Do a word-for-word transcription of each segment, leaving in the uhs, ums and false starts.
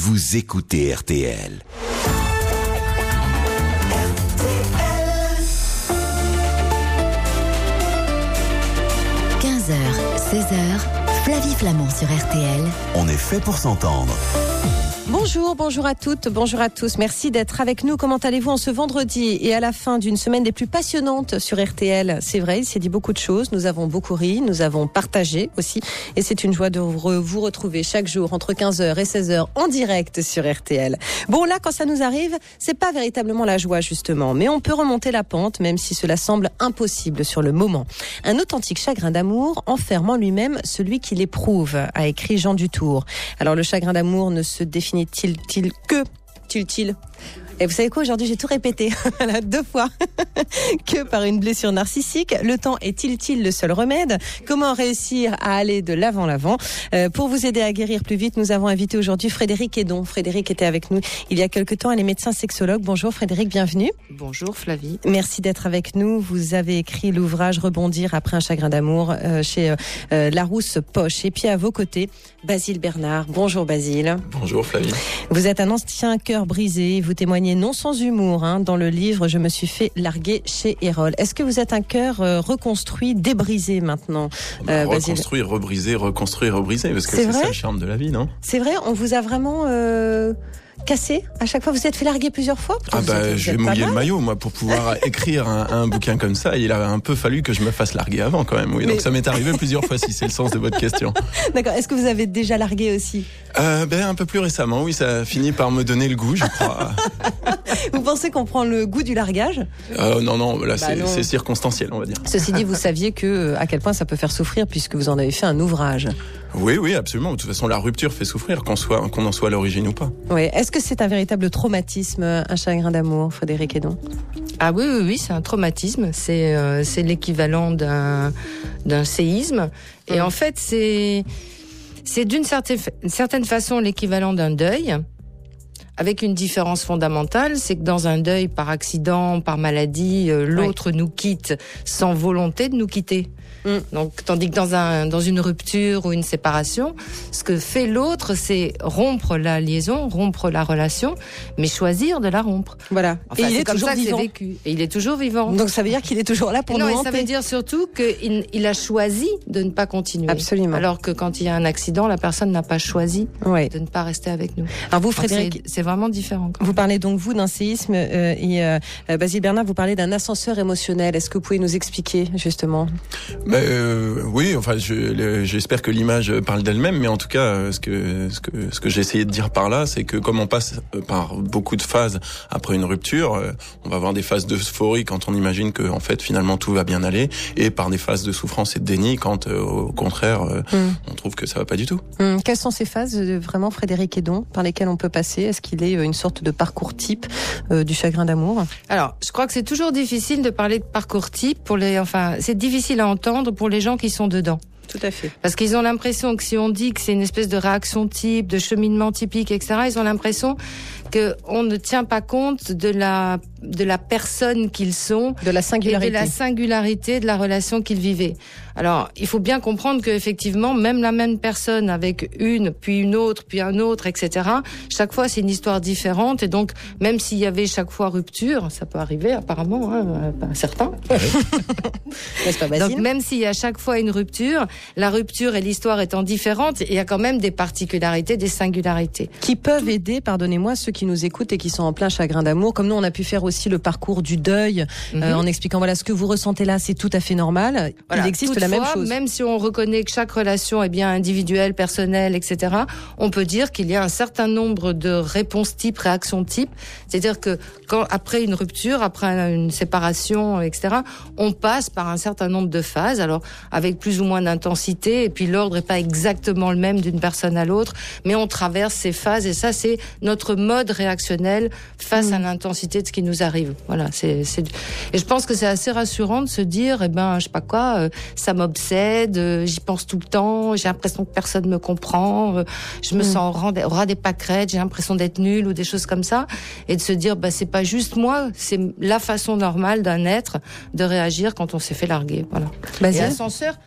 vous écoutez R T L. quinze heures, seize heures, Flavie Flamand sur R T L. On est fait pour s'entendre. Bonjour, bonjour à toutes, bonjour à tous. Merci d'être avec nous. Comment allez-vous en ce vendredi et à la fin d'une semaine des plus passionnantes sur R T L? C'est vrai, il s'est dit beaucoup de choses. Nous avons beaucoup ri, nous avons partagé aussi. Et c'est une joie de vous retrouver chaque jour entre quinze heures et seize heures en direct sur R T L. Bon, là, quand ça nous arrive, c'est pas véritablement la joie, justement. Mais on peut remonter la pente, même si cela semble impossible sur le moment. Un authentique chagrin d'amour enferme en lui-même celui qui l'éprouve, a écrit Jean Dutour. Alors, le chagrin d'amour ne se définit T-il que T-il Et vous savez quoi, aujourd'hui j'ai tout répété voilà, deux fois que par une blessure narcissique. Le temps est-il le seul remède? Comment réussir à aller de l'avant l'avant? euh, Pour vous aider à guérir plus vite, nous avons invité aujourd'hui Frédéric Hédon. Frédéric était avec nous il y a quelque temps, elle est médecin sexologue. Bonjour Frédéric, bienvenue. Bonjour Flavie. Merci d'être avec nous. Vous avez écrit l'ouvrage Rebondir après un chagrin d'amour euh, chez euh, Larousse Poche. Et puis à vos côtés, Basile Bernard. Bonjour Basile. Bonjour Flavie. Vous êtes un ancien cœur brisé, vous témoignez non sans humour hein, dans le livre « Je me suis fait larguer chez Erol ». Est-ce que vous êtes un cœur euh, reconstruit, débrisé maintenant bah, euh, Reconstruire, rebrisé, reconstruire, rebrisé, parce que c'est, c'est ça le charme de la vie, non? C'est vrai, on vous a vraiment... Euh... cassé à chaque fois? Vous êtes fait larguer plusieurs fois? Ah bah êtes, je vais mouiller le maillot moi pour pouvoir écrire un, un bouquin comme ça. Il a un peu fallu que je me fasse larguer avant quand même. Oui, mais... donc ça m'est arrivé plusieurs fois si c'est le sens de votre question. D'accord. Est-ce que vous avez déjà largué aussi? euh, Ben un peu plus récemment. Oui, ça a fini par me donner le goût, je crois. Vous pensez qu'on prend le goût du largage? euh, Non, non. Là, bah c'est, non. c'est circonstanciel, on va dire. Ceci dit, vous saviez que à quel point ça peut faire souffrir puisque vous en avez fait un ouvrage. Oui, oui, absolument. De toute façon, la rupture fait souffrir, qu'on soit, qu'on en soit à l'origine ou pas. Oui. Est-ce que c'est un véritable traumatisme, un chagrin d'amour, Frédéric Hédon? Ah oui, oui, oui, c'est un traumatisme. C'est, euh, c'est l'équivalent d'un, d'un séisme. Et mmh. en fait, c'est, c'est d'une certaine, certaine façon l'équivalent d'un deuil. Avec une différence fondamentale, c'est que dans un deuil par accident, par maladie, euh, l'autre oui. nous quitte sans volonté de nous quitter. Mmh. Donc, tandis que dans un, dans une rupture ou une séparation, ce que fait l'autre, c'est rompre la liaison, rompre la relation, mais choisir de la rompre. Voilà. Enfin, et il c'est est comme toujours ça que vivant. c'est vécu. Et il est toujours vivant. Donc ça veut dire qu'il est toujours là pour non, nous et hanter. Ça veut dire surtout qu'il il a choisi de ne pas continuer. Absolument. Alors que quand il y a un accident, la personne n'a pas choisi ouais. de ne pas rester avec nous. Alors vous, Frédéric, c'est, c'est vraiment différent. Vous parlez donc vous d'un séisme euh, et euh, Basile Bernard, vous parlez d'un ascenseur émotionnel. Est-ce que vous pouvez nous expliquer justement? Ben euh, oui, enfin je, le, j'espère que l'image parle d'elle-même, mais en tout cas, ce que ce que ce que j'ai essayé de dire par là, c'est que comme on passe par beaucoup de phases après une rupture, on va avoir des phases d'euphorie quand on imagine que en fait finalement tout va bien aller, et par des phases de souffrance et de déni quand euh, au contraire euh, mmh. on trouve que ça va pas du tout. Mmh. Quelles sont ces phases vraiment, Frédéric Hédon, par lesquelles on peut passer? Est-ce qu'il est une sorte de parcours type euh, du chagrin d'amour? Alors, je crois que c'est toujours difficile de parler de parcours type pour les, enfin, c'est difficile à entendre pour les gens qui sont dedans. Tout à fait. Parce qu'ils ont l'impression que si on dit que c'est une espèce de réaction type, de cheminement typique, et cetera, ils ont l'impression que on ne tient pas compte de la de la personne qu'ils sont, de la singularité, et de la singularité de la relation qu'ils vivaient. Alors, il faut bien comprendre que effectivement, même la même personne avec une, puis une autre, puis un autre, et cetera. Chaque fois, c'est une histoire différente, et donc même s'il y avait chaque fois rupture, ça peut arriver apparemment, hein, à certains. N'est-ce pas, Basile? Donc même s'il y a chaque fois une rupture, la rupture et l'histoire étant différentes, il y a quand même des particularités, des singularités. Qui peuvent aider, pardonnez-moi, ceux qui nous écoutent et qui sont en plein chagrin d'amour. Comme nous, on a pu faire aussi le parcours du deuil, mm-hmm. euh, en expliquant, voilà, ce que vous ressentez là, c'est tout à fait normal. Voilà. Il existe Toutefois, la même chose. Même si on reconnaît que chaque relation est bien individuelle, personnelle, et cetera, on peut dire qu'il y a un certain nombre de réponses types, réactions types. C'est-à-dire que quand, après une rupture, après une séparation, et cetera, on passe par un certain nombre de phases, alors avec plus ou moins d'intensité, et puis l'ordre n'est pas exactement le même d'une personne à l'autre, mais on traverse ces phases, et ça, c'est notre mode réactionnel face mmh. à l'intensité de ce qui nous arrive. Voilà, c'est, c'est... Et je pense que c'est assez rassurant de se dire, eh ben, je sais pas quoi, euh, ça m'obsède, euh, j'y pense tout le temps, j'ai l'impression que personne me comprend, euh, je me mmh. sens au ras des pâquerettes, j'ai l'impression d'être nulle ou des choses comme ça, et de se dire, bah, c'est pas juste moi, c'est la façon normale d'un être de réagir quand on s'est fait larguer. Voilà. Basile ? Et ascenseur,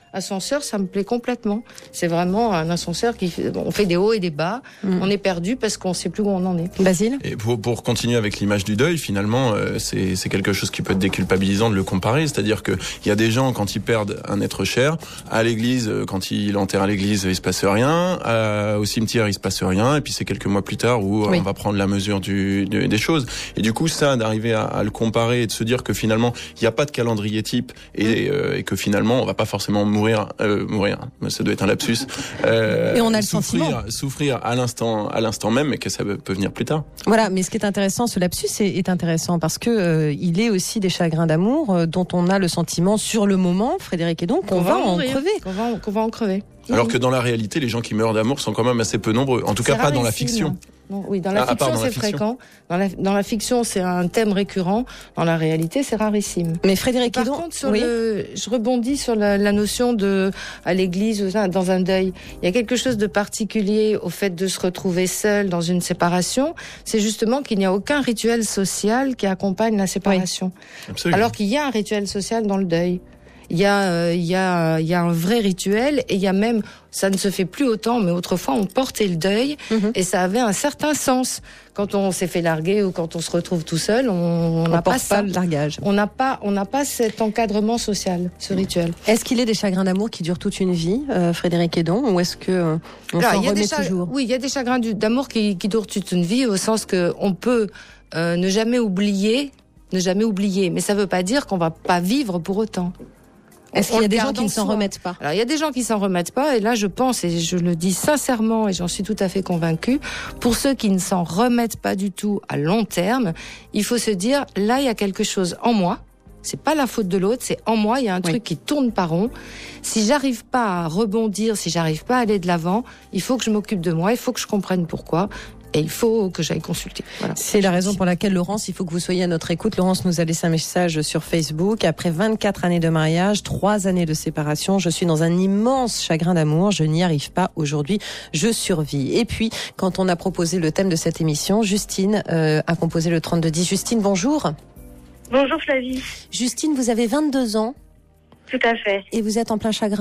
ascenseur, ça me plaît complètement. C'est vraiment un ascenseur qui fait, on fait des hauts et des bas. Mmh. On est perdu parce qu'on sait plus où on en est. Basile ? Et pour, pour continuer avec l'image du deuil, finalement, euh, c'est, c'est quelque chose qui peut être déculpabilisant de le comparer. C'est-à-dire que il y a des gens, quand ils perdent un être cher, à l'église, quand ils l'enterrent à l'église, il se passe rien. À, au cimetière, il se passe rien. Et puis c'est quelques mois plus tard où oui. on va prendre la mesure du, du, des choses. Et du coup, ça, d'arriver à, à le comparer et de se dire que finalement, il n'y a pas de calendrier type et, mmh. euh, et que finalement, on va pas forcément mourir, euh, mourir. Ça doit être un lapsus. Euh, et on a le souffrir, sentiment. Souffrir à l'instant, à l'instant même, mais que ça peut venir plus tard. Voilà. Mais ce qui est intéressant, ce lapsus est, est intéressant parce que euh, il est aussi des chagrins d'amour euh, dont on a le sentiment sur le moment, Frédéric, et donc qu'on, qu'on va, va en mourir, crever. Qu'on va, qu'on va en crever. Alors que dans la réalité, les gens qui meurent d'amour sont quand même assez peu nombreux. En tout c'est cas, pas dans la fiction. Non, oui, dans la ah, fiction, c'est la fiction. fréquent. Dans la, dans la fiction, c'est un thème récurrent. Dans la réalité, c'est rarissime. Mais Frédéric, par donc, contre, sur oui. le, je rebondis sur la, la notion de, à l'église, dans un deuil. Il y a quelque chose de particulier au fait de se retrouver seul dans une séparation. C'est justement qu'il n'y a aucun rituel social qui accompagne la séparation. Oui. Alors qu'il y a un rituel social dans le deuil. Il y a, euh, il y a, il y a un vrai rituel et il y a même, ça ne se fait plus autant, mais autrefois on portait le deuil mm-hmm. et ça avait un certain sens. Quand on s'est fait larguer ou quand on se retrouve tout seul, on n'a pas ça. Pas le largage. On n'a pas, on n'a pas cet encadrement social, ce rituel. Est-ce qu'il est des chagrins d'amour qui durent toute une vie, euh, Frédéric Hédon, ou est-ce que euh, on Alors, s'en remet chag... toujours ? Oui, il y a des chagrins d'amour qui, qui durent toute une vie, au sens que on peut euh, ne jamais oublier, ne jamais oublier, mais ça ne veut pas dire qu'on va pas vivre pour autant. Est-ce qu'il y a des gens qui ne s'en remettent pas ? Alors, il y a des gens qui s'en remettent pas, et là, je pense, et je le dis sincèrement, et j'en suis tout à fait convaincue, pour ceux qui ne s'en remettent pas du tout à long terme, il faut se dire, là, il y a quelque chose en moi. C'est pas la faute de l'autre, c'est en moi, il y a un oui. truc qui tourne pas rond. Si j'arrive pas à rebondir, si j'arrive pas à aller de l'avant, il faut que je m'occupe de moi, il faut que je comprenne pourquoi. Et il faut que j'aille consulter. Voilà. C'est la raison pour laquelle, Laurence, il faut que vous soyez à notre écoute. Laurence nous a laissé un message sur Facebook. Après vingt-quatre années de mariage, trois années de séparation, je suis dans un immense chagrin d'amour. Je n'y arrive pas aujourd'hui. Je survis. Et puis, quand on a proposé le thème de cette émission, Justine euh, a composé le trente-deux dix. Justine, bonjour. Bonjour Flavie. Justine, vous avez vingt-deux ans. Tout à fait. Et vous êtes en plein chagrin ?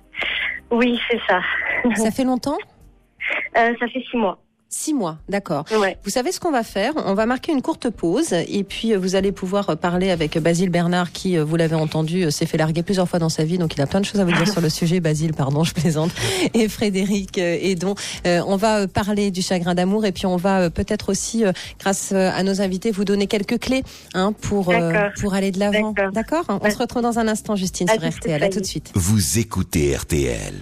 Oui, c'est ça. Ça fait longtemps ? euh, Ça fait six mois. Six mois, d'accord. Ouais. Vous savez ce qu'on va faire ? On va marquer une courte pause et puis vous allez pouvoir parler avec Basile Bernard qui, vous l'avez entendu, s'est fait larguer plusieurs fois dans sa vie, donc il a plein de choses à vous dire sur le sujet. Basile, pardon, je plaisante. Et Frédéric Hédon. Euh, on va parler du chagrin d'amour et puis on va peut-être aussi, grâce à nos invités, vous donner quelques clés hein, pour euh, pour aller de l'avant. D'accord, D'accord On ouais. se retrouve dans un instant, Justine, à sur R T L. À tout de suite. Vous écoutez R T L.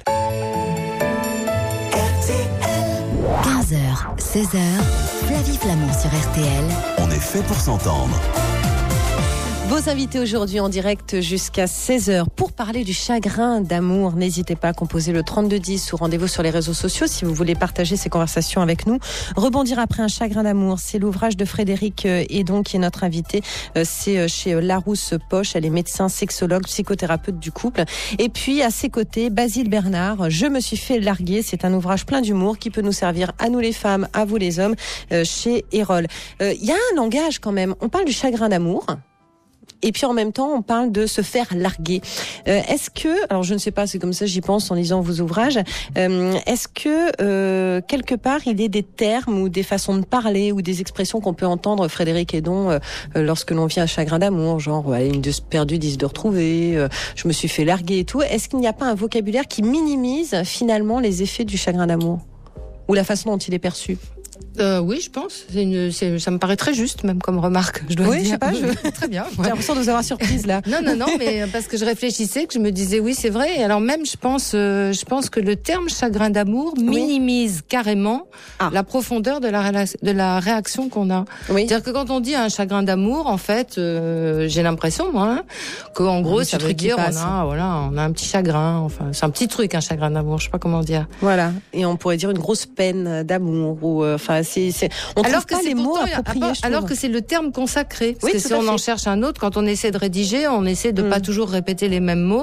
quinze heures, seize heures, Flavie Flamand sur R T L. On est fait pour s'entendre. Vos invités aujourd'hui en direct jusqu'à seize heures pour parler du chagrin d'amour. N'hésitez pas à composer le trente-deux dix ou rendez-vous sur les réseaux sociaux si vous voulez partager ces conversations avec nous. Rebondir après un chagrin d'amour, c'est l'ouvrage de Frédéric Hédon qui est notre invité. C'est chez Larousse Poche. Elle est médecin, sexologue, psychothérapeute du couple. Et puis à ses côtés, Basile Bernard. Je me suis fait larguer. C'est un ouvrage plein d'humour qui peut nous servir à nous les femmes, à vous les hommes, chez Erol. Il y a un langage quand même. On parle du chagrin d'amour. Et puis en même temps, on parle de se faire larguer. Euh, est-ce que, alors je ne sais pas, c'est comme ça j'y pense en lisant vos ouvrages, euh, est-ce que euh, quelque part il y a des termes ou des façons de parler ou des expressions qu'on peut entendre, Frédéric Hédon, euh, lorsque l'on vit un chagrin d'amour, genre ouais, une de perdue, dix de retrouvée, euh, je me suis fait larguer et tout. Est-ce qu'il n'y a pas un vocabulaire qui minimise finalement les effets du chagrin d'amour ou la façon dont il est perçu? Euh, oui, je pense. C'est une, c'est, ça me paraît très juste, même comme remarque. Je dois oui, dire. je sais pas. Je... Très bien. J'ai l'impression de vous avoir surprise là. non, non, non, mais parce que je réfléchissais, que je me disais oui, c'est vrai. Et alors même, je pense, euh, je pense que le terme chagrin d'amour minimise oui. carrément ah. la profondeur de la de la réaction qu'on a. Oui. C'est-à-dire que quand on dit un chagrin d'amour, en fait, euh, j'ai l'impression, moi, hein, qu'en gros, ça veut dire on a, voilà, on a un petit chagrin. Enfin, c'est un petit truc, un chagrin d'amour. Je sais pas comment dire. Voilà. Et on pourrait dire une grosse peine d'amour ou, enfin. C'est, c'est, on alors trouve que pas les mots appropriés. Alors, alors que c'est le terme consacré. Parce oui, que si on en cherche un autre, quand on essaie de rédiger, on essaie de mmh. pas toujours répéter les mêmes mots.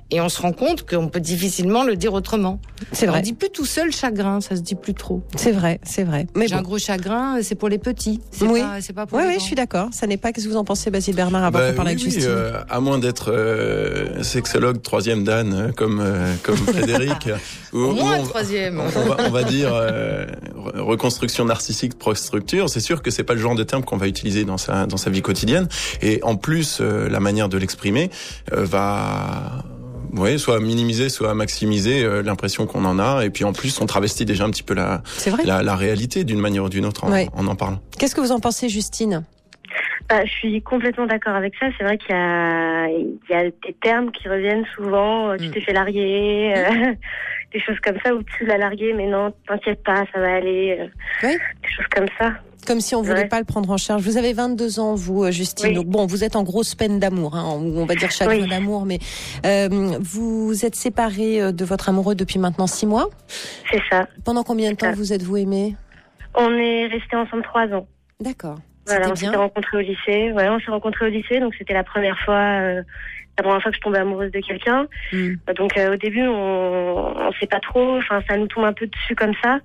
Et on se rend compte qu'on peut difficilement le dire autrement. C'est vrai. On dit plus tout seul chagrin, ça se dit plus trop. C'est vrai, c'est vrai. Mais J'ai bon. un gros chagrin, c'est pour les petits. C'est Oui. pas, c'est pas pour Oui, les oui, grands. je suis d'accord. Ça n'est pas. Qu'est-ce que vous en pensez, Basile Bernard, avant Bah, qu'on parle oui, avec oui, Justine euh, à moins d'être euh, sexologue troisième dan euh, comme euh, comme Frédéric, où, Au où moins on, un troisième. on va, on va dire euh, reconstruction narcissique, pro-structure. C'est sûr que c'est pas le genre de terme qu'on va utiliser dans sa dans sa vie quotidienne. Et en plus, euh, la manière de l'exprimer euh, va Oui, soit minimiser, soit maximiser euh, l'impression qu'on en a. Et puis en plus, on travestit déjà un petit peu la, C'est vrai. la, la réalité d'une manière ou d'une autre en, Ouais. en en parlant. Qu'est-ce que vous en pensez, Justine? Bah, je suis complètement d'accord avec ça. C'est vrai qu'il y a, il y a des termes qui reviennent souvent. euh, Tu Mm. t'es fait larguer, euh, des choses comme ça, ou tu l'as largué, mais non, t'inquiète pas, ça va aller. euh, Oui. Des choses comme ça. Comme si on voulait Ouais. pas le prendre en charge. Vous avez vingt-deux ans, vous, euh, Justine. Oui. Donc bon, vous êtes en grosse peine d'amour, hein, ou on va dire chagrin Oui. d'amour. Mais euh, vous êtes séparée euh, de votre amoureux depuis maintenant six mois. C'est ça. Pendant combien de temps ça. vous êtes-vous aimés? On est restés ensemble trois ans. D'accord. Voilà, on C'était s'était bien. rencontrés au lycée. Ouais, on s'est rencontrés au lycée, donc c'était la première fois, euh, la première fois que je tombais amoureuse de quelqu'un. Mm. Donc euh, au début, on, on sait pas trop. Enfin, ça nous tombe un peu dessus comme ça.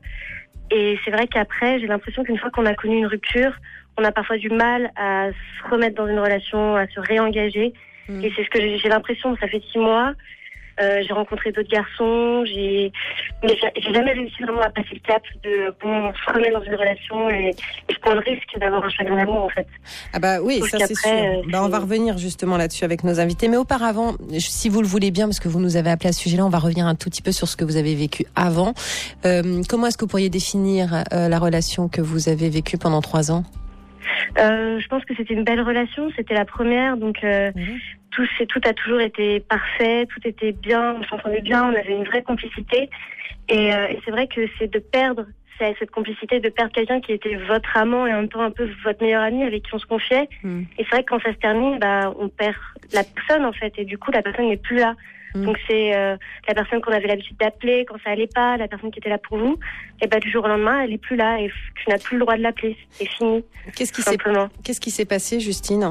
Et c'est vrai qu'après, j'ai l'impression qu'une fois qu'on a connu une rupture, on a parfois du mal à se remettre dans une relation, à se réengager. Mm. Et c'est ce que j'ai, j'ai l'impression. Ça fait six mois. Euh, j'ai rencontré d'autres garçons. J'ai, mais j'ai, j'ai jamais réussi vraiment à passer le cap de bon, se remettre dans une relation et, et je prends le risque d'avoir un chagrin d'amour en fait. Ah bah oui, Sauf ça c'est sûr. qu'après, euh, Bah, on va revenir justement là-dessus avec nos invités. Mais auparavant, si vous le voulez bien, parce que vous nous avez appelé à ce sujet-là, on va revenir un tout petit peu sur ce que vous avez vécu avant. Euh, comment est-ce que vous pourriez définir euh, la relation que vous avez vécue pendant trois ans? Euh, je pense que c'était une belle relation. C'était la première, donc euh, Mhm. tout, c'est, tout a toujours été parfait, tout était bien, on s'entendait bien, on avait une vraie complicité. Et, euh, et c'est vrai que c'est de perdre c'est cette complicité, de perdre quelqu'un qui était votre amant et en même temps un peu votre meilleur ami avec qui on se confiait. Mm. Et c'est vrai que quand ça se termine, bah, on perd la personne en fait, et du coup la personne n'est plus là. Mm. Donc c'est euh, la personne qu'on avait l'habitude d'appeler quand ça allait pas, la personne qui était là pour vous, et bah du jour au lendemain, elle est plus là et tu n'as plus le droit de l'appeler. C'est fini, Qu'est-ce qui tout s'est simplement. Qu'est-ce qui s'est passé, Justine?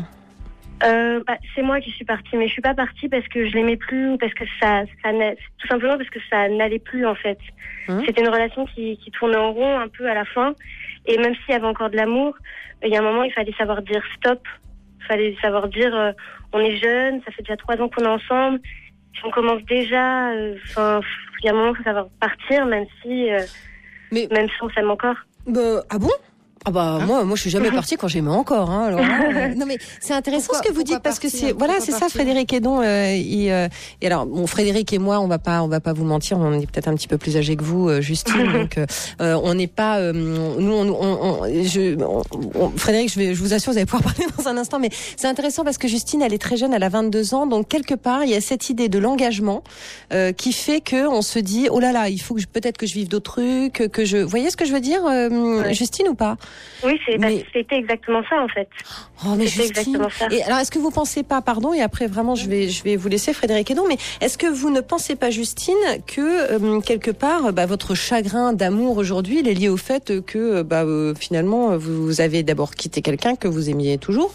Euh, bah, c'est moi qui suis partie, mais je suis pas partie parce que je l'aimais plus, ou parce que ça, ça n'a- tout simplement parce que ça n'allait plus en fait. Hum. C'était une relation qui, qui tournait en rond un peu à la fin, et même s'il y avait encore de l'amour, il y a un moment il fallait savoir dire stop, il fallait savoir dire euh, on est jeunes, ça fait déjà trois ans qu'on est ensemble, si on commence déjà, enfin, euh, il y a un moment il faut savoir partir, même si, euh, Mais- même si on s'aime encore. Bah, ah bon? Ah bah Hein moi moi je suis jamais partie quand j'aimais encore hein. Alors là, euh, non mais c'est intéressant Pourquoi- ce que vous pourquoi dites parce que partir c'est voilà Pourquoi c'est ça partir Frédéric Hédon euh, il, euh, et alors bon Frédéric et moi on va pas on va pas vous mentir, on est peut-être un petit peu plus âgés que vous euh, Justine donc euh, euh, on n'est pas euh, nous on, on, on, je, on, on- Frédéric je vais je vous assure vous allez pouvoir parler dans un instant mais c'est intéressant parce que Justine elle est très jeune, elle a vingt-deux ans, donc quelque part il y a cette idée de l'engagement euh, qui fait que on se dit oh là là il faut que je, peut-être que je vive d'autres trucs, que je vous voyez ce que je veux dire euh, Ouais. Justine ou pas? Oui, c'est, bah, Mais- c'était exactement ça en fait. Oh mais C'est Justine. exactement ça. Et alors est-ce que vous pensez pas, pardon, et après vraiment je vais je vais vous laisser Frédéric Hédon, mais est-ce que vous ne pensez pas Justine que euh, quelque part bah, votre chagrin d'amour aujourd'hui il est lié au fait que bah euh, finalement vous avez d'abord quitté quelqu'un que vous aimiez toujours?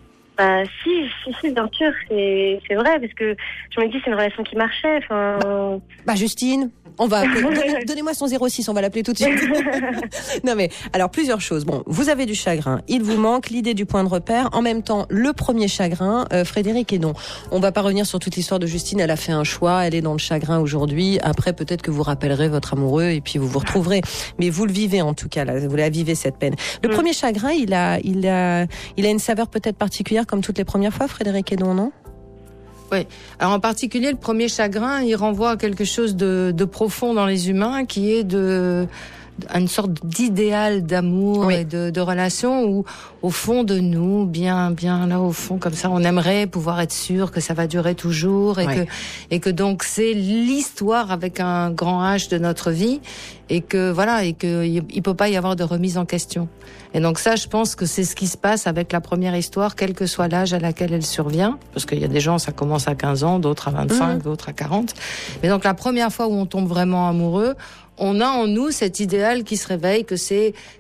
Bah si, si, si, bien sûr, c'est, c'est vrai, parce que je me dis c'est une relation qui marchait, enfin... Bah Justine, on va appeler- donnez- donnez-moi son zéro six, on va l'appeler tout de suite. Non mais alors plusieurs choses. Bon, vous avez du chagrin, il vous manque l'idée du point de repère. En même temps, le premier chagrin, euh, Frédéric Hédon. On va pas revenir sur toute l'histoire de Justine. Elle a fait un choix, elle est dans le chagrin aujourd'hui. Après, peut-être que vous rappellerez votre amoureux et puis vous vous retrouverez. Mais vous le vivez en tout cas là, vous la vivez cette peine. Le Mm. premier chagrin, il a, il a, il a une saveur peut-être particulière comme toutes les premières fois, Frédéric Hédon, non? Oui. Alors en particulier, le premier chagrin, il renvoie à quelque chose de, de profond dans les humains, qui est de à une sorte d'idéal d'amour Oui. et de, de relation où, au fond de nous, bien, bien là au fond, comme ça, on aimerait pouvoir être sûr que ça va durer toujours et Oui. que, et que donc c'est l'histoire avec un grand H de notre vie et que voilà et que il, il peut pas y avoir de remise en question. Et donc ça, je pense que c'est ce qui se passe avec la première histoire, quel que soit l'âge à laquelle elle survient, parce qu'il y a des gens, ça commence à quinze ans, d'autres à vingt-cinq, Mmh. d'autres à quarante. Mais donc la première fois où on tombe vraiment amoureux, on a en nous cet idéal qui se réveille, que c'est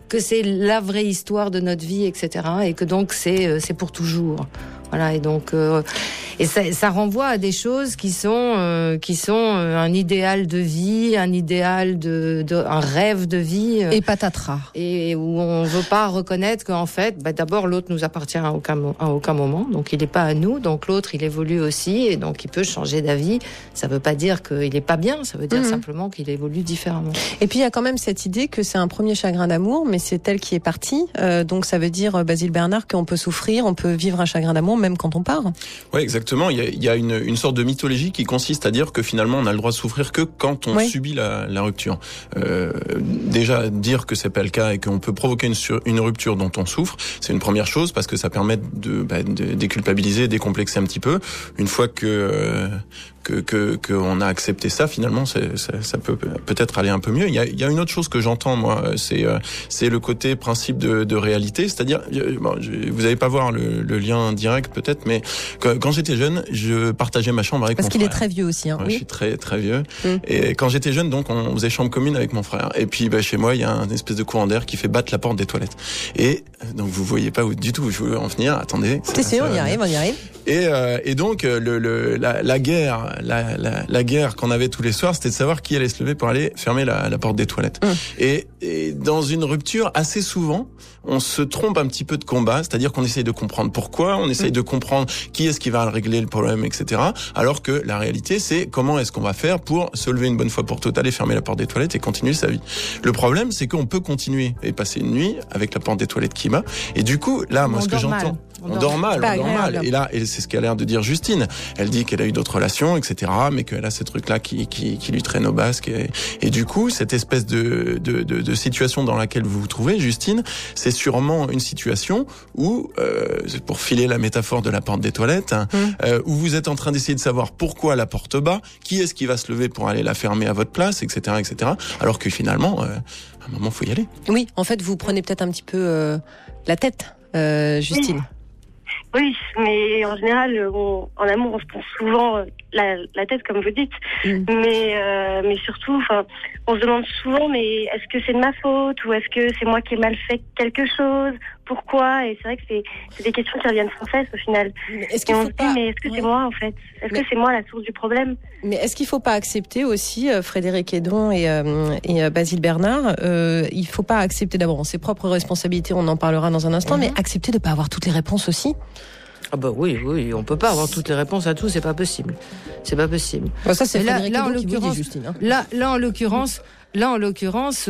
que c'est la vraie histoire de notre vie, et cetera. Et que donc c'est c'est pour toujours. Voilà, et donc euh, et ça, ça renvoie à des choses qui sont euh, qui sont euh, un idéal de vie, un idéal de, de un rêve de vie euh, et patatras, et où on veut pas reconnaître qu'en fait, bah, d'abord l'autre nous appartient à aucun à aucun moment, donc il est pas à nous, donc l'autre il évolue aussi, et donc il peut changer d'avis. Ça veut pas dire qu'il est pas bien, ça veut dire mmh. simplement qu'il évolue différemment. Et puis il y a quand même cette idée que c'est un premier chagrin d'amour, mais c'est elle qui est partie, euh, donc ça veut dire Basile Bernard qu'on peut souffrir, on peut vivre un chagrin d'amour même quand on part. Oui, exactement. Il y a, il y a une, une sorte de mythologie qui consiste à dire que finalement on a le droit de souffrir que quand on oui. subit la, la rupture. Euh, déjà dire que c'est pas le cas et qu'on peut provoquer une, sur, une rupture dont on souffre, c'est une première chose parce que ça permet de, bah, de déculpabiliser, décomplexer un petit peu. Une fois que euh, que que qu'on a accepté ça, finalement, c'est, ça, ça peut peut-être aller un peu mieux. Il y a, il y a une autre chose que j'entends moi, c'est euh, c'est le côté principe de, de réalité, c'est-à-dire, bon, je, vous n'allez pas voir le, le lien direct peut-être, mais quand, quand j'étais jeune, je partageais ma chambre avec Parce mon frère. frère. Parce qu'il est très vieux aussi. Hein, ouais, oui. Je suis très très vieux. Mmh. Et quand j'étais jeune, donc on faisait chambre commune avec mon frère. Et puis bah, chez moi, il y a un espèce de courant d'air qui fait battre la porte des toilettes. Et donc vous voyez pas où du tout où je veux en venir. Attendez. C'est sûr, on y arrive, on y arrive. Et, euh, et donc le, le la, la guerre, la, la, la guerre qu'on avait tous les soirs, c'était de savoir qui allait se lever pour aller fermer la, la porte des toilettes. Mmh. Et, et dans une rupture, assez souvent, on se trompe un petit peu de combat, c'est-à-dire qu'on essaye de comprendre pourquoi, on essaye mmh. de comprendre qui est-ce qui va régler le problème, et cetera. Alors que la réalité, c'est comment est-ce qu'on va faire pour se lever une bonne fois pour toutes, aller fermer la porte des toilettes et continuer sa vie. Le problème, c'est qu'on peut continuer et passer une nuit avec la porte des toilettes qui bat. Et du coup, là, moi, on ce que j'entends, mal. on, on dort mal, on dort mal. Et là, et c'est ce qu'a l'air de dire Justine. Elle dit qu'elle a eu d'autres relations, et cetera, mais qu'elle a ces trucs-là qui, qui, qui lui traînent au basque. Et, et du coup, cette espèce de, de, de, de situation dans laquelle vous vous trouvez, Justine, c'est sûrement une situation où, euh, pour filer la métaphore de la porte des toilettes, hein, mmh. euh, où vous êtes en train d'essayer de savoir pourquoi la porte bat, qui est-ce qui va se lever pour aller la fermer à votre place, et cetera, et cetera. Alors que finalement, euh, à un moment, faut y aller. Oui, en fait, vous prenez peut-être un petit peu euh, la tête, euh, Justine. Oui. Oui, mais en général, on, en amour, on se prend souvent la, la tête, comme vous dites. Mm. Mais, euh, mais surtout, enfin, on se demande souvent, mais est-ce que c'est de ma faute ou est-ce que c'est moi qui ai mal fait quelque chose? Pourquoi? Et c'est vrai que c'est, c'est des questions qui reviennent sans cesse au final. Est-ce qu'il et on faut se dit, pas... mais est-ce que ouais. c'est moi en fait? Est-ce mais... que c'est moi la source du problème? Mais est-ce qu'il ne faut pas accepter aussi, euh, Frédéric Hédon et, euh, et euh, Basile Bernard, euh, il ne faut pas accepter d'abord ses propres responsabilités, on en parlera dans un instant, mm-hmm. mais accepter de ne pas avoir toutes les réponses aussi? Ah bah oui, oui, on peut pas avoir toutes les réponses à tout, c'est pas possible. C'est pas possible. Bon, ça, c'est là, Frédéric là, en Hédon qui vous dit, Justine. Hein. Là, là, en l'occurrence, là, en l'occurrence,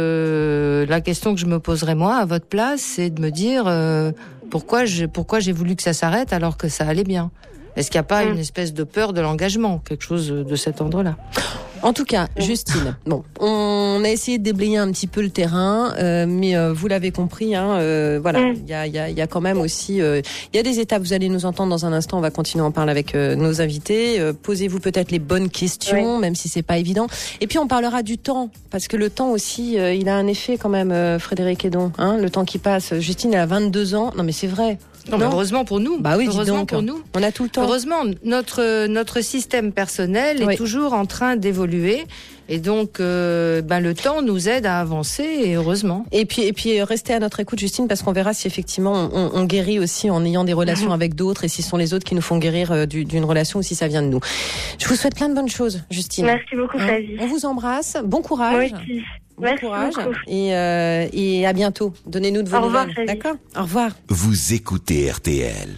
euh, la question que je me poserais moi à votre place, c'est de me dire euh, pourquoi je, pourquoi j'ai voulu que ça s'arrête alors que ça allait bien. Est-ce qu'il n'y a pas mmh. une espèce de peur de l'engagement, quelque chose de cet ordre-là? En tout cas, Justine, bon, on a essayé de déblayer un petit peu le terrain, euh, mais euh, vous l'avez compris, hein, euh, voilà, il mm. y a, y a, y a quand même aussi, il euh, y a des étapes. Vous allez nous entendre dans un instant. On va continuer à en parler avec euh, nos invités. Euh, posez-vous peut-être les bonnes questions, oui. même si c'est pas évident. Et puis on parlera du temps, parce que le temps aussi, euh, il a un effet quand même, euh, Frédéric Hédon, hein, le temps qui passe. Justine, elle a vingt-deux ans. Non, mais c'est vrai. Non, non mais heureusement pour nous. Bah oui, heureusement donc, pour nous. On a tout le temps. Heureusement, notre notre système personnel oui. est toujours en train d'évoluer, et donc euh, ben le temps nous aide à avancer, et heureusement. Et puis et puis restez à notre écoute, Justine, parce qu'on verra si effectivement on, on guérit aussi en ayant des relations mmh. avec d'autres, et si ce sont les autres qui nous font guérir euh, du, d'une relation, ou si ça vient de nous. Je vous souhaite plein de bonnes choses, Justine. Merci beaucoup, Flavie. Hein, on vous embrasse. Bon courage. Oui. Bon Merci courage beaucoup. et, euh, et à bientôt. Donnez-nous de vos Au revoir, nouvelles. Flavie. D'accord? Au revoir. Vous écoutez R T L.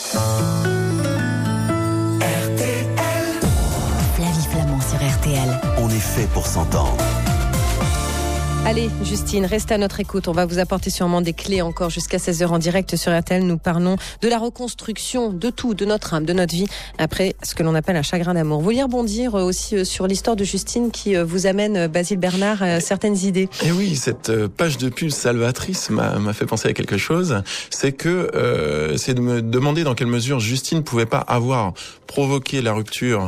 R T L. Flavie Flamand sur R T L. On est fait pour s'entendre. Allez, Justine, restez à notre écoute. On va vous apporter sûrement des clés encore jusqu'à seize heures en direct sur R T L. Nous parlons de la reconstruction de tout, de notre âme, de notre vie, après ce que l'on appelle un chagrin d'amour. Vous vouliez rebondir aussi sur l'histoire de Justine qui vous amène, Basile Bernard, à certaines idées. Et oui, cette page de pub salvatrice m'a, m'a fait penser à quelque chose. C'est que euh, c'est de me demander dans quelle mesure Justine pouvait pas avoir provoqué la rupture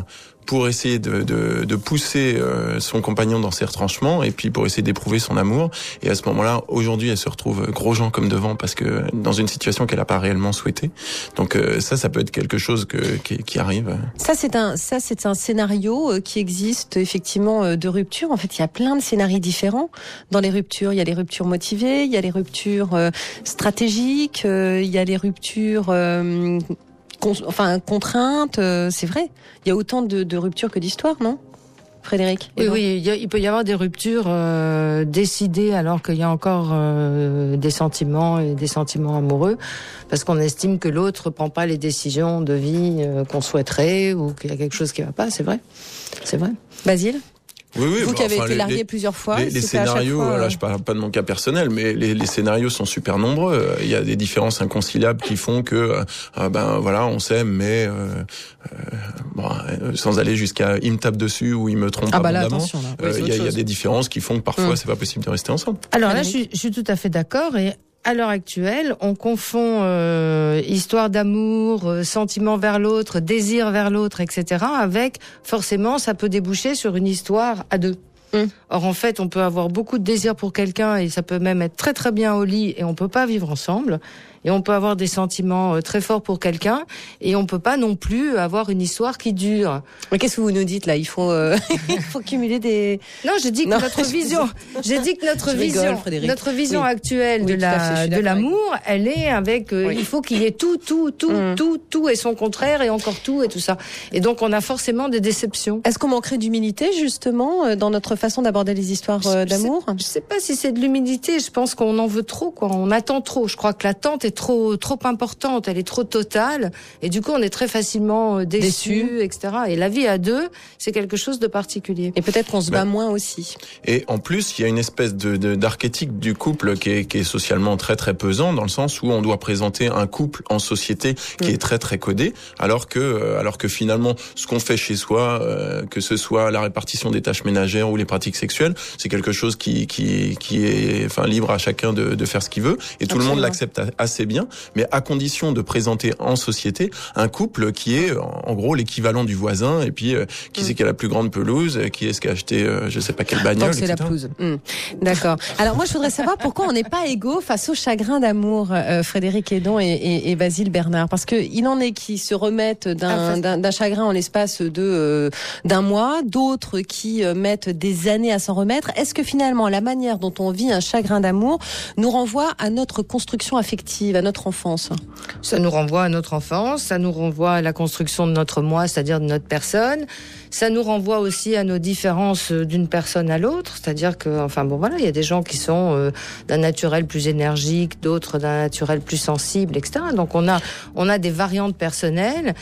pour essayer de, de, de pousser euh, son compagnon dans ses retranchements et puis pour essayer d'éprouver son amour. Et à ce moment-là, aujourd'hui, elle se retrouve gros Jean comme devant parce que dans une situation qu'elle n'a pas réellement souhaitée. Donc euh, ça, ça peut être quelque chose que, qui, qui arrive. Ça, c'est un, ça, c'est un scénario qui existe effectivement de rupture. En fait, il y a plein de scénarios différents dans les ruptures. Il y a les ruptures motivées, il y a les ruptures euh, stratégiques, euh, il y a les ruptures... Euh, Enfin, contrainte, euh, c'est vrai. Il y a autant de, de ruptures que d'histoires, non, Frédéric? Oui, oui, il, y a, il peut y avoir des ruptures euh, décidées alors qu'il y a encore euh, des sentiments et des sentiments amoureux, parce qu'on estime que l'autre prend pas les décisions de vie euh, qu'on souhaiterait ou qu'il y a quelque chose qui va pas. C'est vrai, c'est vrai. Basile? Oui, oui, vous bah, qui avez enfin, été les, largué les, plusieurs fois. Les, les scénarios, fois, euh... là je parle pas de mon cas personnel, mais les, les scénarios sont super nombreux. Il y a des différences inconciliables qui font que, euh, ben voilà, on s'aime, mais euh, euh, bon, euh, sans aller jusqu'à il me tape dessus ou il me trompe ah bah abondamment. Là, il euh, y, y a des différences qui font que parfois mmh. c'est pas possible de rester ensemble. Alors là, je suis, je suis tout à fait d'accord et. À l'heure actuelle, on confond euh, histoire d'amour, euh, sentiment vers l'autre, désir vers l'autre, et cetera. Avec, forcément, ça peut déboucher sur une histoire à deux. Mmh. Or, en fait, on peut avoir beaucoup de désir pour quelqu'un et ça peut même être très très bien au lit et on peut pas vivre ensemble. Et on peut avoir des sentiments très forts pour quelqu'un et on peut pas non plus avoir une histoire qui dure. Mais qu'est-ce que vous nous dites là? Il faut, euh, il faut cumuler des. Non, j'ai dit que non, notre vision, j'ai dit que notre vision, rigole, notre vision oui. actuelle oui, de la de l'amour, elle est avec. Euh, oui. Il faut qu'il y ait tout, tout, tout, mmh. tout, tout et son contraire et encore tout et tout ça. Et donc on a forcément des déceptions. Est-ce qu'on manquerait d'humilité justement dans notre façon d'aborder les histoires euh, d'amour? Je sais, je sais pas si c'est de l'humilité. Je pense qu'on en veut trop, quoi. On attend trop. Je crois que l'attente est trop trop importante, elle est trop totale et du coup on est très facilement déçu, déçu. et cetera. Et la vie à deux, c'est quelque chose de particulier. Et peut-être qu'on se bat bah, moins aussi. Et en plus, il y a une espèce de, de d'archétype du couple qui est, qui est socialement très très pesant dans le sens où on doit présenter un couple en société qui mmh. est très très codé, alors que alors que finalement ce qu'on fait chez soi, euh, que ce soit la répartition des tâches ménagères ou les pratiques sexuelles, c'est quelque chose qui qui qui est enfin libre à chacun de, de faire ce qu'il veut et tout Absolument. Le monde l'accepte assez bien. Mais à condition de présenter en société un couple qui est en gros l'équivalent du voisin et puis euh, qui mmh. c'est qui a la plus grande pelouse, qui est-ce qui a acheté euh, je sais pas quelle bagnole. Donc c'est la pelouse. Mmh. D'accord. Alors moi je voudrais savoir pourquoi on n'est pas égaux face au chagrin d'amour, euh, Frédéric Hédon et, et, et Basile Bernard, parce que il en est qui se remettent d'un, d'un, d'un chagrin en l'espace de euh, d'un mois, d'autres qui euh, mettent des années à s'en remettre. Est-ce que finalement la manière dont on vit un chagrin d'amour nous renvoie à notre construction affective, à notre enfance? Ça nous renvoie à notre enfance, ça nous renvoie à la construction de notre moi, c'est-à-dire de notre personne. Ça nous renvoie aussi à nos différences d'une personne à l'autre, c'est-à-dire que, enfin bon voilà, il y a des gens qui sont euh, d'un naturel plus énergique, d'autres d'un naturel plus sensible, et cetera. Donc on a, on a des variantes personnelles.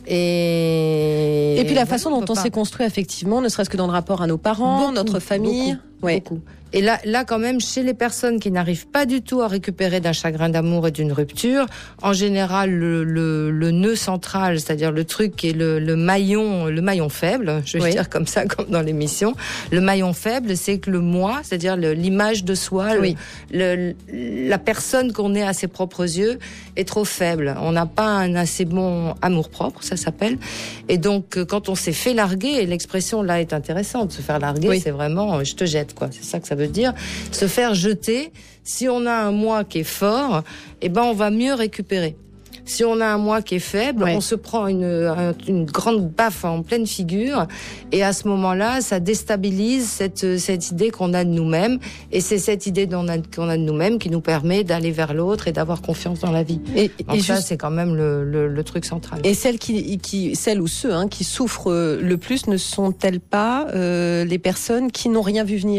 Et, et puis la façon dont on pas... s'est construit effectivement, ne serait-ce que dans le rapport à nos parents, beaucoup, notre famille. Beaucoup, ouais. beaucoup. Et là, là, quand même, chez les personnes qui n'arrivent pas du tout à récupérer d'un chagrin d'amour et d'une rupture, en général, le, le, le nœud central, c'est-à-dire le truc qui est le, le maillon, le maillon faible, je vais oui. dire comme ça, comme dans l'émission, le maillon faible, c'est que le moi, c'est-à-dire le, l'image de soi, oui. le, le, la personne qu'on est à ses propres yeux, est trop faible. On n'a pas un assez bon amour-propre, ça s'appelle. Et donc, quand on s'est fait larguer, et l'expression là est intéressante, se faire larguer, oui. c'est vraiment, je te jette, quoi. C'est ça que ça veut dire. Se faire jeter, si on a un moi qui est fort, eh ben, on va mieux récupérer. Si on a un moi qui est faible, ouais. on se prend une, une grande baffe en pleine figure, et à ce moment-là, ça déstabilise cette, cette idée qu'on a de nous-mêmes, et c'est cette idée qu'on a, qu'on a de nous-mêmes qui nous permet d'aller vers l'autre et d'avoir confiance dans la vie. Et, Donc et ça, juste... c'est quand même le, le, le truc central. Et celles qui, qui, celles ou ceux hein, qui souffrent le plus ne sont-elles pas euh, les personnes qui n'ont rien vu venir ?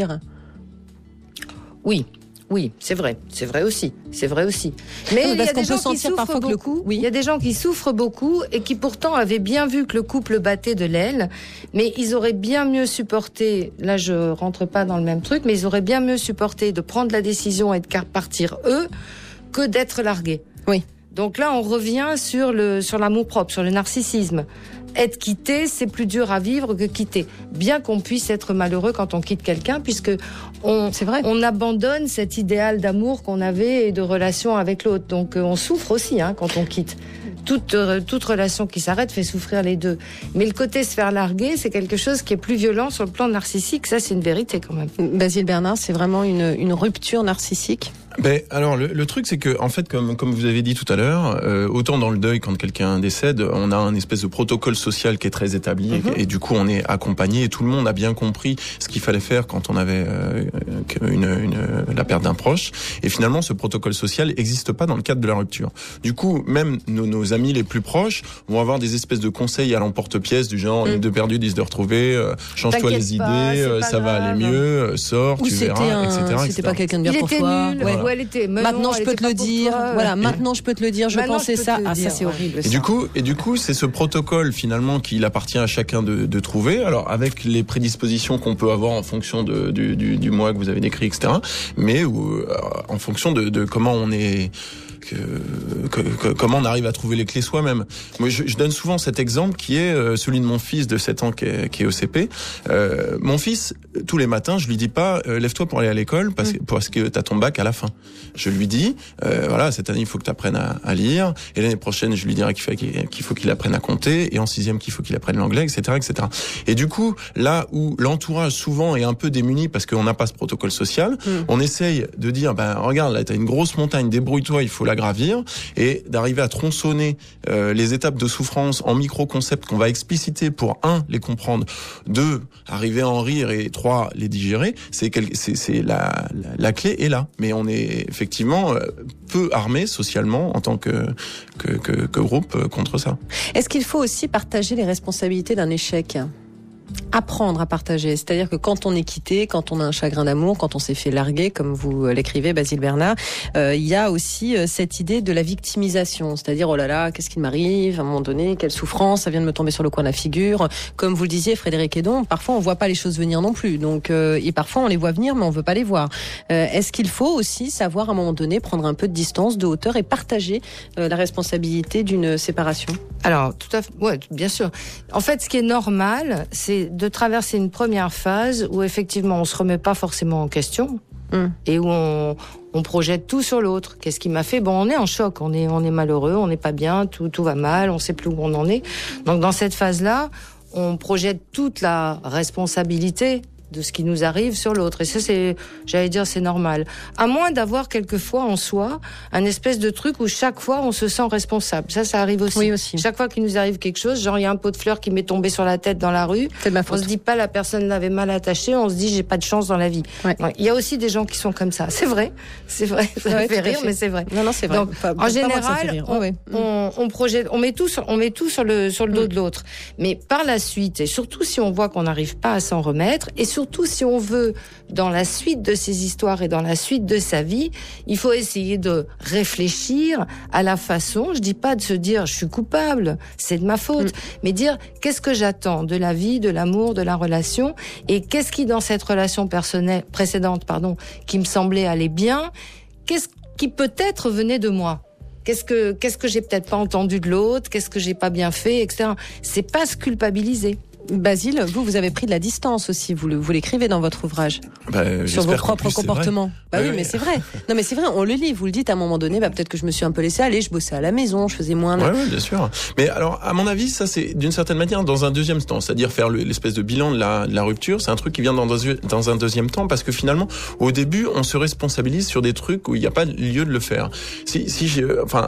Oui. Oui, c'est vrai, c'est vrai aussi, c'est vrai aussi. Mais il y a des gens qui souffrent beaucoup. Oui. Il y a des gens qui souffrent beaucoup et qui pourtant avaient bien vu que le couple battait de l'aile, mais ils auraient bien mieux supporté. Là, je rentre pas dans le même truc, mais ils auraient bien mieux supporté de prendre la décision et de partir eux que d'être largués. Oui. Donc là, on revient sur le sur l'amour-propre, sur le narcissisme. Être quitté, c'est plus dur à vivre que quitter. Bien qu'on puisse être malheureux quand on quitte quelqu'un, puisque on, c'est vrai. on abandonne cet idéal d'amour qu'on avait et de relation avec l'autre. Donc on souffre aussi hein, quand on quitte. toute, toute relation qui s'arrête fait souffrir les deux. Mais le côté se faire larguer, c'est quelque chose qui est plus violent sur le plan narcissique. Ça, c'est une vérité quand même. Basile Bernard, c'est vraiment une, une rupture narcissique? Ben alors le, le truc c'est que en fait comme comme vous avez dit tout à l'heure, euh, autant dans le deuil quand quelqu'un décède, on a un espèce de protocole social qui est très établi mm-hmm. et, et du coup on est accompagné et tout le monde a bien compris ce qu'il fallait faire quand on avait euh, une, une la perte d'un proche et finalement ce protocole social n'existe pas dans le cadre de la rupture. Du coup même nos, nos amis les plus proches vont avoir des espèces de conseils à l'emporte-pièce du genre mm. une de perdu, dix de retrouver, euh, change-toi T'inquiète les pas, idées, euh, ça grave. va aller mieux, euh, sors, Ou tu verras, un, et cetera. C'était pas quelqu'un de bien Il pour était toi. nul, Voilà. ou elle était. Mais Maintenant, non, je elle peux était te le pas pour dire. toi. Voilà, maintenant, je peux te le dire. Je Maintenant, pensais je peux ça. te le Ah, dire, ça, c'est ouais. horrible. Et ça. du coup, et du coup, c'est ce protocole finalement qu'il appartient à chacun de, de trouver. Alors avec les prédispositions qu'on peut avoir en fonction de, du, du, du mois que vous avez décrit, et cetera. Mais ou, euh, en fonction de, de comment on est. Que, que, que, comment on arrive à trouver les clés soi-même. Moi, je, je donne souvent cet exemple qui est euh, celui de mon fils de sept ans qui est, qui est au C P. Euh, mon fils, tous les matins, je lui dis pas euh, lève-toi pour aller à l'école parce, mmh. parce que t'as ton bac à la fin. Je lui dis euh, voilà, cette année il faut que tu apprennes à, à lire et l'année prochaine je lui dirai qu'il faut qu'il, qu'il faut qu'il apprenne à compter et en sixième qu'il faut qu'il apprenne l'anglais, et cetera, et cetera. Et du coup, là où l'entourage souvent est un peu démuni parce qu'on n'a pas ce protocole social, mmh. on essaye de dire ben regarde là t'as une grosse montagne, débrouille-toi, il faut la gravir et d'arriver à tronçonner euh, les étapes de souffrance en micro-concepts qu'on va expliciter pour un, les comprendre, deux, arriver à en rire et trois, les digérer, c'est, quel, c'est, c'est la, la, la clé est là. Mais on est effectivement euh, peu armé socialement en tant que, que, que, que groupe euh, contre ça. Est-ce qu'il faut aussi partager les responsabilités d'un échec ? Apprendre à partager, c'est-à-dire que quand on est quitté, quand on a un chagrin d'amour, quand on s'est fait larguer, comme vous l'écrivez, Basile Bernard, euh, il y a aussi euh, cette idée de la victimisation, c'est-à-dire oh là là, qu'est-ce qui m'arrive à un moment donné, quelle souffrance, ça vient de me tomber sur le coin de la figure. Comme vous le disiez, Frédéric Hédon, parfois on voit pas les choses venir non plus, donc euh, et parfois on les voit venir, mais on veut pas les voir. Euh, est-ce qu'il faut aussi savoir à un moment donné prendre un peu de distance, de hauteur et partager euh, la responsabilité d'une séparation ? Alors, tout à fait, ouais, bien sûr. En fait, ce qui est normal, c'est de traverser une première phase où effectivement on se remet pas forcément en question mmh. et où on, on projette tout sur l'autre. Qu'est-ce qui m'a fait ? Bon, on est en choc, on est, on est malheureux, on n'est pas bien, tout, tout va mal, on sait plus où on en est. Donc dans cette phase-là, on projette toute la responsabilité de ce qui nous arrive sur l'autre. Et ça, c'est, j'allais dire, c'est normal. À moins d'avoir quelquefois en soi un espèce de truc où chaque fois on se sent responsable. Ça, ça arrive aussi. Oui, aussi. Chaque fois qu'il nous arrive quelque chose, genre il y a un pot de fleurs qui m'est tombé sur la tête dans la rue, c'est de ma faute. On se dit pas la personne l'avait mal attaché, on se dit j'ai pas de chance dans la vie. Ouais. Ouais, il y a aussi des gens qui sont comme ça. C'est vrai, c'est vrai. Ça ouais, me fait rire, fait. Mais c'est vrai. Non, non, c'est vrai. Donc, pas, en général, on, ouais. on, on projette, on met tout, sur, on met tout sur le sur le dos mm. de l'autre. Mais par la suite, et surtout si on voit qu'on n'arrive pas à s'en remettre, et surtout si on veut dans la suite de ces histoires et dans la suite de sa vie, il faut essayer de réfléchir à la façon, je dis pas de se dire je suis coupable, c'est de ma faute, mmh. mais dire qu'est-ce que j'attends de la vie, de l'amour, de la relation, et qu'est-ce qui dans cette relation personnelle précédente, pardon, qui me semblait aller bien, qu'est-ce qui peut-être venait de moi. Qu'est-ce que qu'est-ce que j'ai peut-être pas entendu de l'autre, qu'est-ce que j'ai pas bien fait, et cetera. C'est pas se culpabiliser. Basile, vous, vous avez pris de la distance aussi, vous, le, vous l'écrivez dans votre ouvrage, bah, sur vos propres plus, comportements. Bah oui, oui, oui, mais oui. c'est vrai. Non, mais c'est vrai, on le lit, vous le dites à un moment donné, bah peut-être que je me suis un peu laissé aller, je bossais à la maison, je faisais moins... Oui, ouais, bien sûr. Mais alors, à mon avis, ça c'est d'une certaine manière dans un deuxième temps, c'est-à-dire faire le, l'espèce de bilan de la, de la rupture, c'est un truc qui vient dans, dans un deuxième temps, parce que finalement, au début, on se responsabilise sur des trucs où il n'y a pas lieu de le faire. Si, si j'ai... Enfin...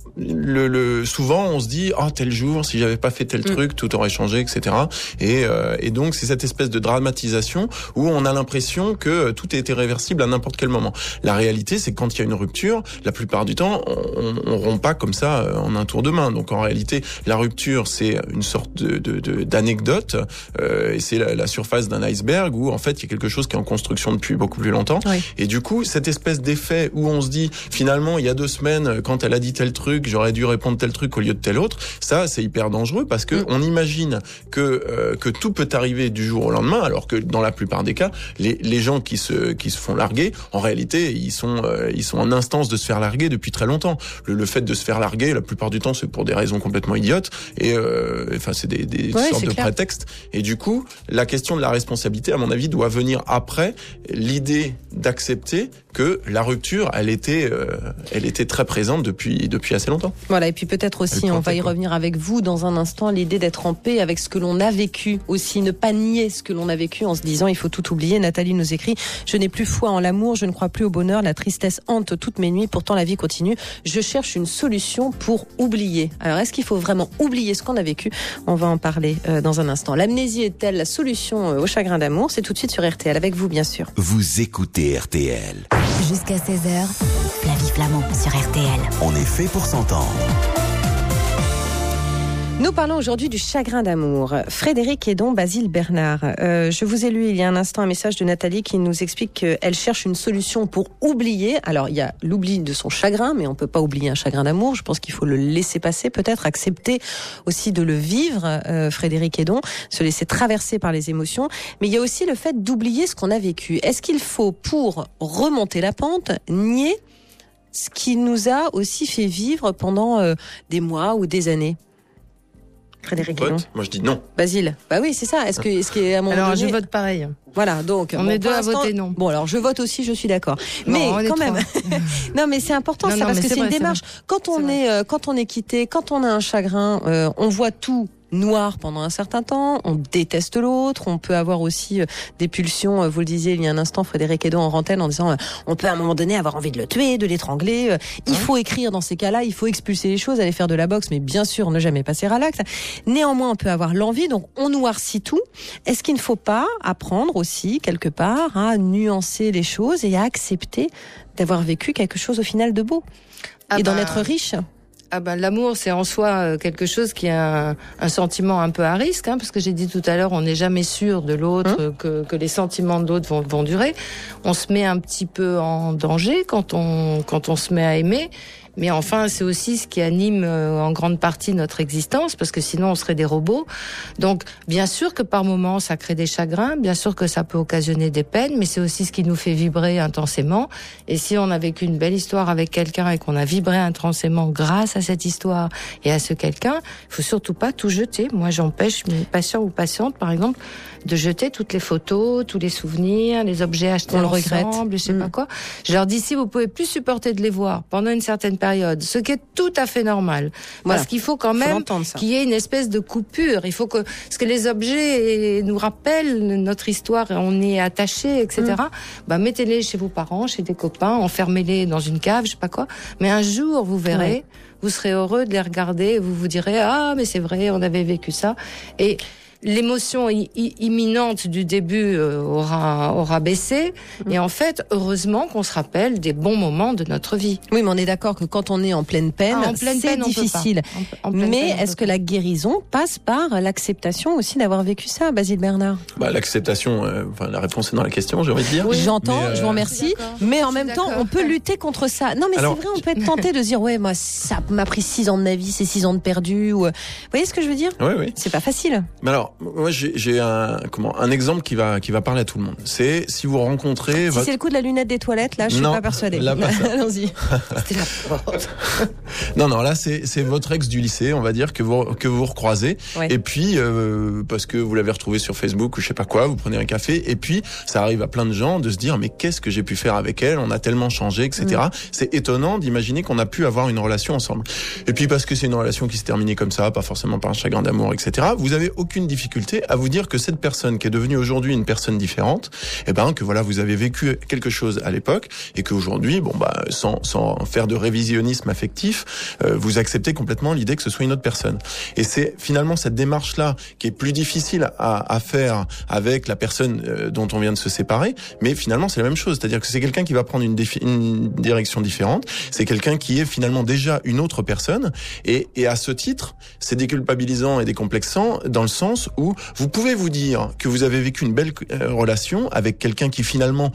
Le, le, souvent, on se dit, oh, tel jour, si j'avais pas fait tel mmh. truc, tout aurait changé, et cetera. Et, euh, et donc, c'est cette espèce de dramatisation où on a l'impression que tout est irréversible à n'importe quel moment. La réalité, c'est que quand il y a une rupture, la plupart du temps, on, on rompt pas comme ça en un tour de main. Donc, en réalité, la rupture, c'est une sorte de, de, de d'anecdote, euh, et c'est la, la surface d'un iceberg où, en fait, il y a quelque chose qui est en construction depuis beaucoup plus longtemps. Oui. Et du coup, cette espèce d'effet où on se dit, finalement, il y a deux semaines, quand elle a dit tel truc, j'aurais dû répondre tel truc au lieu de tel autre. Ça, c'est hyper dangereux parce que mmh. on imagine que euh, que tout peut arriver du jour au lendemain, alors que dans la plupart des cas, les les gens qui se qui se font larguer, en réalité, ils sont euh, ils sont en instance de se faire larguer depuis très longtemps. Le, le fait de se faire larguer, la plupart du temps, c'est pour des raisons complètement idiotes et euh, enfin c'est des des ouais, sortes de clair. prétextes. Et du coup, la question de la responsabilité, à mon avis, doit venir après l'idée d'accepter que la rupture, elle était, euh, elle était très présente depuis depuis assez longtemps. Voilà, et puis peut-être aussi, on va y quoi. revenir avec vous dans un instant, l'idée d'être en paix avec ce que l'on a vécu aussi, ne pas nier ce que l'on a vécu en se disant il faut tout oublier. Nathalie nous écrit « Je n'ai plus foi en l'amour, je ne crois plus au bonheur, la tristesse hante toutes mes nuits, pourtant la vie continue. Je cherche une solution pour oublier. » Alors est-ce qu'il faut vraiment oublier ce qu'on a vécu ? On va en parler euh, dans un instant. L'amnésie est-elle la solution euh, au chagrin d'amour ? C'est tout de suite sur R T L, avec vous bien sûr. Vous écoutez R T L. Jusqu'à seize heures, Flavie Flamand sur R T L. On est fait pour s'entendre. Nous parlons aujourd'hui du chagrin d'amour. Frédéric Hédon, Basile Bernard. Euh, je vous ai lu il y a un instant un message de Nathalie qui nous explique qu'elle cherche une solution pour oublier. Alors, il y a l'oubli de son chagrin, mais on peut pas oublier un chagrin d'amour. Je pense qu'il faut le laisser passer, peut-être accepter aussi de le vivre, euh, Frédéric Hédon, se laisser traverser par les émotions. Mais il y a aussi le fait d'oublier ce qu'on a vécu. Est-ce qu'il faut, pour remonter la pente, nier ce qui nous a aussi fait vivre pendant euh, des mois ou des années ? Frédéric Hédon. Moi je dis non. Basile. Bah oui, c'est ça. Est-ce que, est-ce qu'à un moment Alors, donné... je vote pareil. Voilà, donc... On bon, est deux pour à l'instant- voter non. Bon, alors je vote aussi, je suis d'accord. Non, Mais on est quand trois. même... non, mais c'est important, Non, ça, non, parce mais que c'est c'est une vrai, c'est démarche. Quand on C'est est, euh, quand on est quitté, quand on a un chagrin, euh, on voit tout noir pendant un certain temps, on déteste l'autre, on peut avoir aussi euh, des pulsions, euh, vous le disiez il y a un instant, Frédéric Hédon en rantaine, en disant euh, on peut à un moment donné avoir envie de le tuer, de l'étrangler, euh, il faut écrire dans ces cas-là, il faut expulser les choses, aller faire de la boxe, mais bien sûr ne jamais passer à l'acte. Néanmoins, on peut avoir l'envie, donc on noircit tout. Est-ce qu'il ne faut pas apprendre aussi, quelque part, à nuancer les choses et à accepter d'avoir vécu quelque chose au final de beau Ah et d'en bah, être riche? Ah ben, l'amour, c'est en soi euh, quelque chose qui est un, un sentiment un peu à risque, hein, parce que j'ai dit tout à l'heure, on n'est jamais sûr de l'autre, Hum. que, que les sentiments de l'autre vont, vont durer. On se met un petit peu en danger quand on, quand on se met à aimer. Mais enfin, c'est aussi ce qui anime euh, en grande partie notre existence, parce que sinon on serait des robots. Donc, bien sûr que par moments, ça crée des chagrins, bien sûr que ça peut occasionner des peines, mais c'est aussi ce qui nous fait vibrer intensément. Et si on a vécu une belle histoire avec quelqu'un et qu'on a vibré intensément grâce à cette histoire et à ce quelqu'un, il faut surtout pas tout jeter. Moi, j'empêche mes patients ou patientes, par exemple, de jeter toutes les photos, tous les souvenirs, les objets achetés On le ensemble, regrette. je sais Mm. pas quoi. Je leur dis, si vous pouvez plus supporter de les voir pendant une certaine période, ce qui est tout à fait normal. Voilà. Parce qu'il faut quand Faut même l'entendre, ça. qu'il y ait une espèce de coupure. Il faut que, parce que les objets nous rappellent notre histoire, on est attaché, et cetera. Mm. Bah, mettez-les chez vos parents, chez des copains, enfermez-les dans une cave, je sais pas quoi. Mais un jour, vous verrez, Ouais. vous serez heureux de les regarder et vous vous direz, ah, mais c'est vrai, on avait vécu ça. Et, l'émotion i- i- imminente du début euh, aura aura baissé et en fait heureusement qu'on se rappelle des bons moments de notre vie. Oui, mais on est d'accord que quand on est en pleine peine, Ah, en pleine c'est peine, on peut pas. difficile. En- en pleine Mais peine, on est-ce peut que la guérison passe par l'acceptation aussi d'avoir vécu ça, Basile Bernard? Bah, l'acceptation, euh, enfin, la réponse est dans la question, j'ai envie de dire. J'entends, Mais, euh, je vous remercie, d'accord. mais en Je suis même temps, d'accord. on peut lutter contre ça. Non, mais Alors- c'est vrai, on peut être tenté de se dire, ouais, moi, ça m'a pris six ans de ma vie, c'est six ans de perdu. Ou... Vous voyez ce que je veux dire? Oui, oui. C'est pas facile. Mais alors, moi, j'ai j'ai un comment un exemple qui va qui va parler à tout le monde. C'est si vous rencontrez Si votre c'est le coup de la lunette des toilettes, là, je suis Non, pas persuadée. là, pas ça. Allons-y. C'était la porte. non non là c'est c'est votre ex du lycée, on va dire que vous que vous recroisez Ouais. et puis euh, parce que vous l'avez retrouvé sur Facebook ou je sais pas quoi, vous prenez un café et puis ça arrive à plein de gens de se dire mais qu'est-ce que j'ai pu faire avec elle, on a tellement changé, et cetera. Mm. C'est étonnant d'imaginer qu'on a pu avoir une relation ensemble. Et puis parce que c'est une relation qui s'est terminée comme ça, pas forcément par un chagrin d'amour, et cetera. Vous avez aucune difficulté à vous dire que cette personne qui est devenue aujourd'hui une personne différente, eh ben que voilà vous avez vécu quelque chose à l'époque et qu'aujourd'hui bon bah sans sans faire de révisionnisme affectif, euh, vous acceptez complètement l'idée que ce soit une autre personne. Et c'est finalement cette démarche là qui est plus difficile à, à faire avec la personne euh, dont on vient de se séparer, mais finalement c'est la même chose, c'est-à-dire que c'est quelqu'un qui va prendre une, défi- une direction différente, c'est quelqu'un qui est finalement déjà une autre personne et, et à ce titre c'est déculpabilisant et décomplexant dans le sens où vous pouvez vous dire que vous avez vécu une belle euh, relation avec quelqu'un qui finalement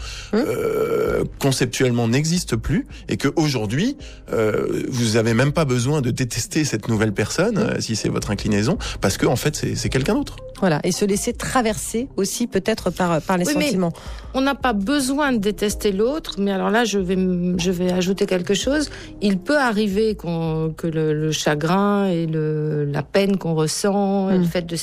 euh, conceptuellement n'existe plus et que aujourd'hui euh, vous avez même pas besoin de détester cette nouvelle personne euh, si c'est votre inclinaison parce que en fait c'est, c'est quelqu'un d'autre. Voilà. Et se laisser traverser aussi peut-être par, par les Oui, mais sentiments. on n'a pas besoin de détester l'autre, mais alors là, je vais, m- je vais ajouter quelque chose. Il peut arriver qu'on, que le, le chagrin et le, la peine qu'on ressent, et Mm. le fait de s'être fait larguer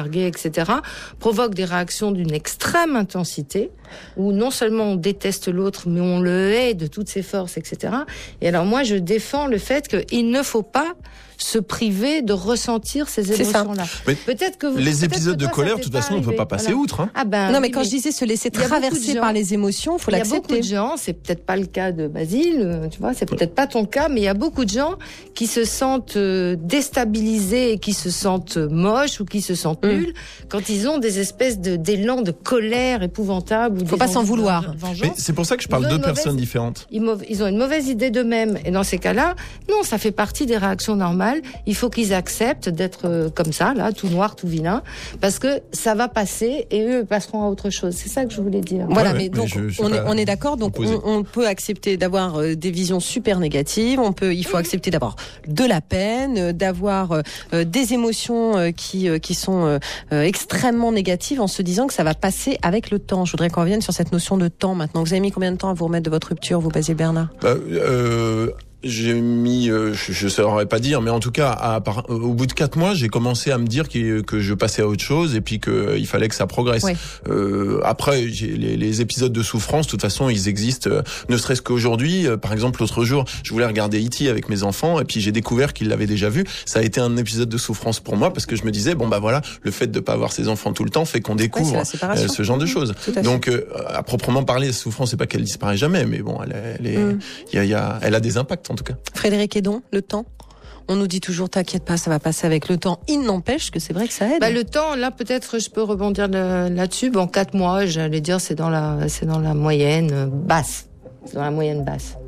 larguer, et cetera, provoque des réactions d'une extrême intensité, où non seulement on déteste l'autre, mais on le hait de toutes ses forces, et cetera. Et alors moi, je défends le fait qu'il ne faut pas se priver de ressentir ces émotions-là. Peut-être que vous, les peut-être épisodes que toi, de colère, de toute façon, on ne peut pas passer voilà. outre. Hein. Ah ben, non, mais oui, quand mais je disais se laisser traverser gens, par les émotions, il faut l'accepter. Il y a beaucoup de gens, c'est peut-être pas le cas de Basile, tu vois, c'est peut-être pas ton cas, mais il y a beaucoup de gens qui se sentent déstabilisés et qui se sentent moches ou qui se sentent mmh. nuls quand ils ont des espèces de, d'élan de colère épouvantable. Il ne faut pas s'en vouloir. Mais c'est pour ça que je parle de deux personnes mauvaise, différentes. Ils ont une mauvaise idée d'eux-mêmes. Et dans ces cas-là, non, ça fait partie des réactions normales. Il faut qu'ils acceptent d'être comme ça, là, tout noir, tout vilain, parce que ça va passer et eux passeront à autre chose. C'est ça que je voulais dire. Voilà, ouais, mais donc mais je, je on, est, on est d'accord. Donc on, on peut accepter d'avoir des visions super négatives. On peut, il faut accepter d'avoir de la peine, d'avoir euh, des émotions euh, qui qui sont euh, extrêmement négatives, en se disant que ça va passer avec le temps. Je voudrais qu'on revienne sur cette notion de temps maintenant. Vous avez mis combien de temps à vous remettre de votre rupture, vous, Basile Bernard? Bah, euh... J'ai mis, euh, je ne saurais pas dire, mais en tout cas, à, à, au bout de quatre mois, j'ai commencé à me dire que, que je passais à autre chose et puis que il fallait que ça progresse. Oui. Euh, après, j'ai, les, les épisodes de souffrance, de toute façon, ils existent. Euh, ne serait-ce qu'aujourd'hui, euh, par exemple, l'autre jour, je voulais regarder E T avec mes enfants et puis j'ai découvert qu'ils l'avaient déjà vu. Ça a été un épisode de souffrance pour moi parce que je me disais, bon bah voilà, le fait de pas avoir ses enfants tout le temps fait qu'on découvre oui, euh, ce genre de choses. Donc, euh, à proprement parler, la souffrance, c'est pas qu'elle disparaît jamais, mais bon, elle, elle, est, mm. y a, y a, elle a des impacts en tout cas. Frédéric Hédon, le temps. On nous dit toujours, t'inquiète pas, ça va passer avec le temps. Il n'empêche que c'est vrai que ça aide. Bah, le temps, là, peut-être, je peux rebondir là-dessus. Bon, quatre mois, j'allais dire, c'est dans la, c'est dans la moyenne basse. C'est dans la moyenne basse.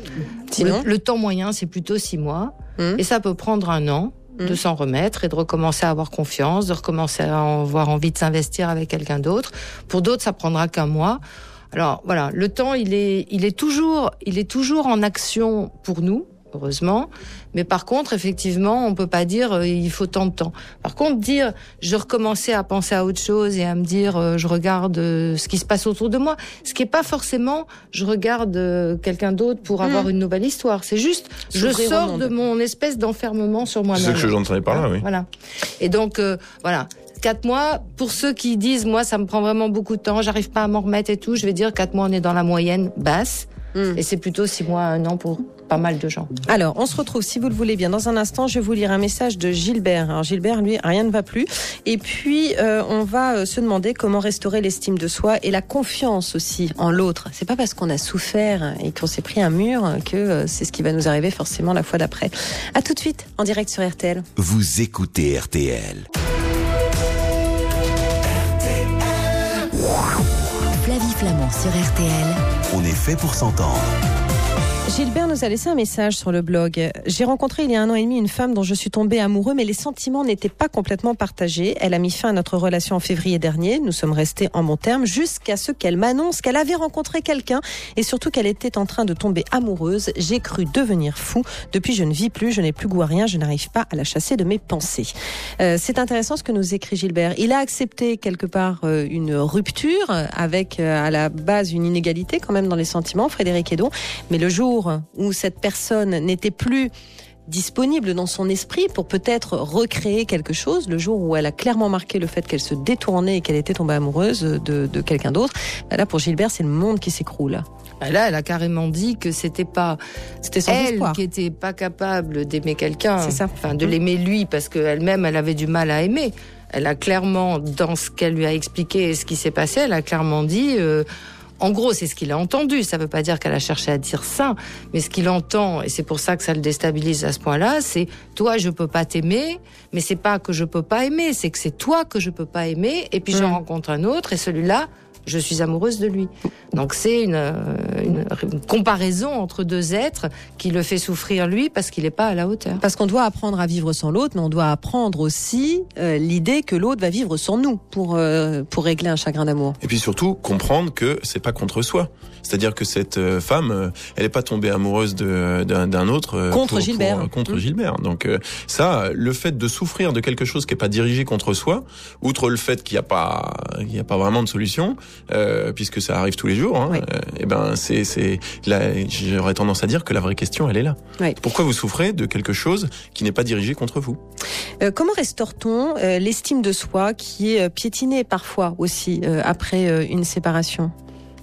Sinon? Le, le temps moyen, c'est plutôt six mois. Hum. Et ça peut prendre un an hum. de s'en remettre et de recommencer à avoir confiance, de recommencer à avoir envie de s'investir avec quelqu'un d'autre. Pour d'autres, ça prendra qu'un mois. Alors, voilà. Le temps, il est, il est toujours, il est toujours en action pour nous. Heureusement, mais par contre, effectivement, on peut pas dire euh, il faut tant de temps. Par contre, dire je recommençais à penser à autre chose et à me dire euh, je regarde euh, ce qui se passe autour de moi, ce qui est pas forcément je regarde euh, quelqu'un d'autre pour avoir mmh. une nouvelle histoire. C'est juste je sors de mon espèce d'enfermement sur moi-même. C'est ce que j'entendais par là, oui. Voilà. Et donc euh, voilà. Quatre mois, pour ceux qui disent moi ça me prend vraiment beaucoup de temps, j'arrive pas à m'en remettre et tout, je vais dire quatre mois on est dans la moyenne basse. Mmh. Et c'est plutôt six mois à un an pour pas mal de gens. Alors, on se retrouve, si vous le voulez bien, dans un instant. Je vais vous lire un message de Gilbert. Alors, Gilbert, lui, rien ne va plus. Et puis, euh, on va euh, se demander comment restaurer l'estime de soi et la confiance aussi en l'autre. C'est pas parce qu'on a souffert et qu'on s'est pris un mur que euh, c'est ce qui va nous arriver forcément la fois d'après. À tout de suite, en direct sur R T L. Vous écoutez R T L. Flavie Flamand sur R T L. On est fait pour s'entendre. Gilbert nous a laissé un message sur le blog. J'ai rencontré il y a un an et demi une femme dont je suis tombée amoureux, mais les sentiments n'étaient pas complètement partagés. Elle a mis fin à notre relation en février dernier. Nous sommes restés en bons termes jusqu'à ce qu'elle m'annonce qu'elle avait rencontré quelqu'un et surtout qu'elle était en train de tomber amoureuse. J'ai cru devenir fou. Depuis, je ne vis plus, je n'ai plus goût à rien, je n'arrive pas à la chasser de mes pensées. Euh, c'est intéressant ce que nous écrit Gilbert. Il a accepté quelque part euh, une rupture avec euh, à la base une inégalité quand même dans les sentiments, Frédéric Hédon. Mais le jour où cette personne n'était plus disponible dans son esprit pour peut-être recréer quelque chose, le jour où elle a clairement marqué le fait qu'elle se détournait et qu'elle était tombée amoureuse de, de quelqu'un d'autre, là pour Gilbert c'est le monde qui s'écroule. Là, elle a carrément dit que c'était pas c'était son elle espoir. Qui était pas capable d'aimer quelqu'un, c'est ça. Enfin de l'aimer lui parce qu'elle-même elle avait du mal à aimer. Elle a clairement dans ce qu'elle lui a expliqué et ce qui s'est passé, elle a clairement dit euh, en gros, c'est ce qu'il a entendu. Ça veut pas dire qu'elle a cherché à dire ça, mais ce qu'il entend, et c'est pour ça que ça le déstabilise à ce point-là, c'est toi, je peux pas t'aimer, mais c'est pas que je peux pas aimer, c'est que c'est toi que je peux pas aimer, et puis mmh. j'en rencontre un autre, et celui-là, je suis amoureuse de lui. Donc c'est une, une, une comparaison entre deux êtres qui le fait souffrir lui parce qu'il n'est pas à la hauteur. Parce qu'on doit apprendre à vivre sans l'autre, mais on doit apprendre aussi euh, l'idée que l'autre va vivre sans nous pour euh, pour régler un chagrin d'amour. Et puis surtout comprendre que c'est pas contre soi. C'est-à-dire que cette euh, femme, euh, elle est pas tombée amoureuse de, d'un, d'un autre euh, contre pour, Gilbert. Pour, euh, contre mmh. Gilbert. Donc euh, ça, le fait de souffrir de quelque chose qui est pas dirigé contre soi, outre le fait qu'il y a pas il y a pas vraiment de solution. Euh, puisque ça arrive tous les jours, hein, oui. euh, et ben c'est c'est là, j'aurais tendance à dire que la vraie question elle est là. Oui. Pourquoi vous souffrez de quelque chose qui n'est pas dirigé contre vous? Euh, comment restaure-t-on euh, l'estime de soi qui est euh, piétinée parfois aussi euh, après euh, une séparation?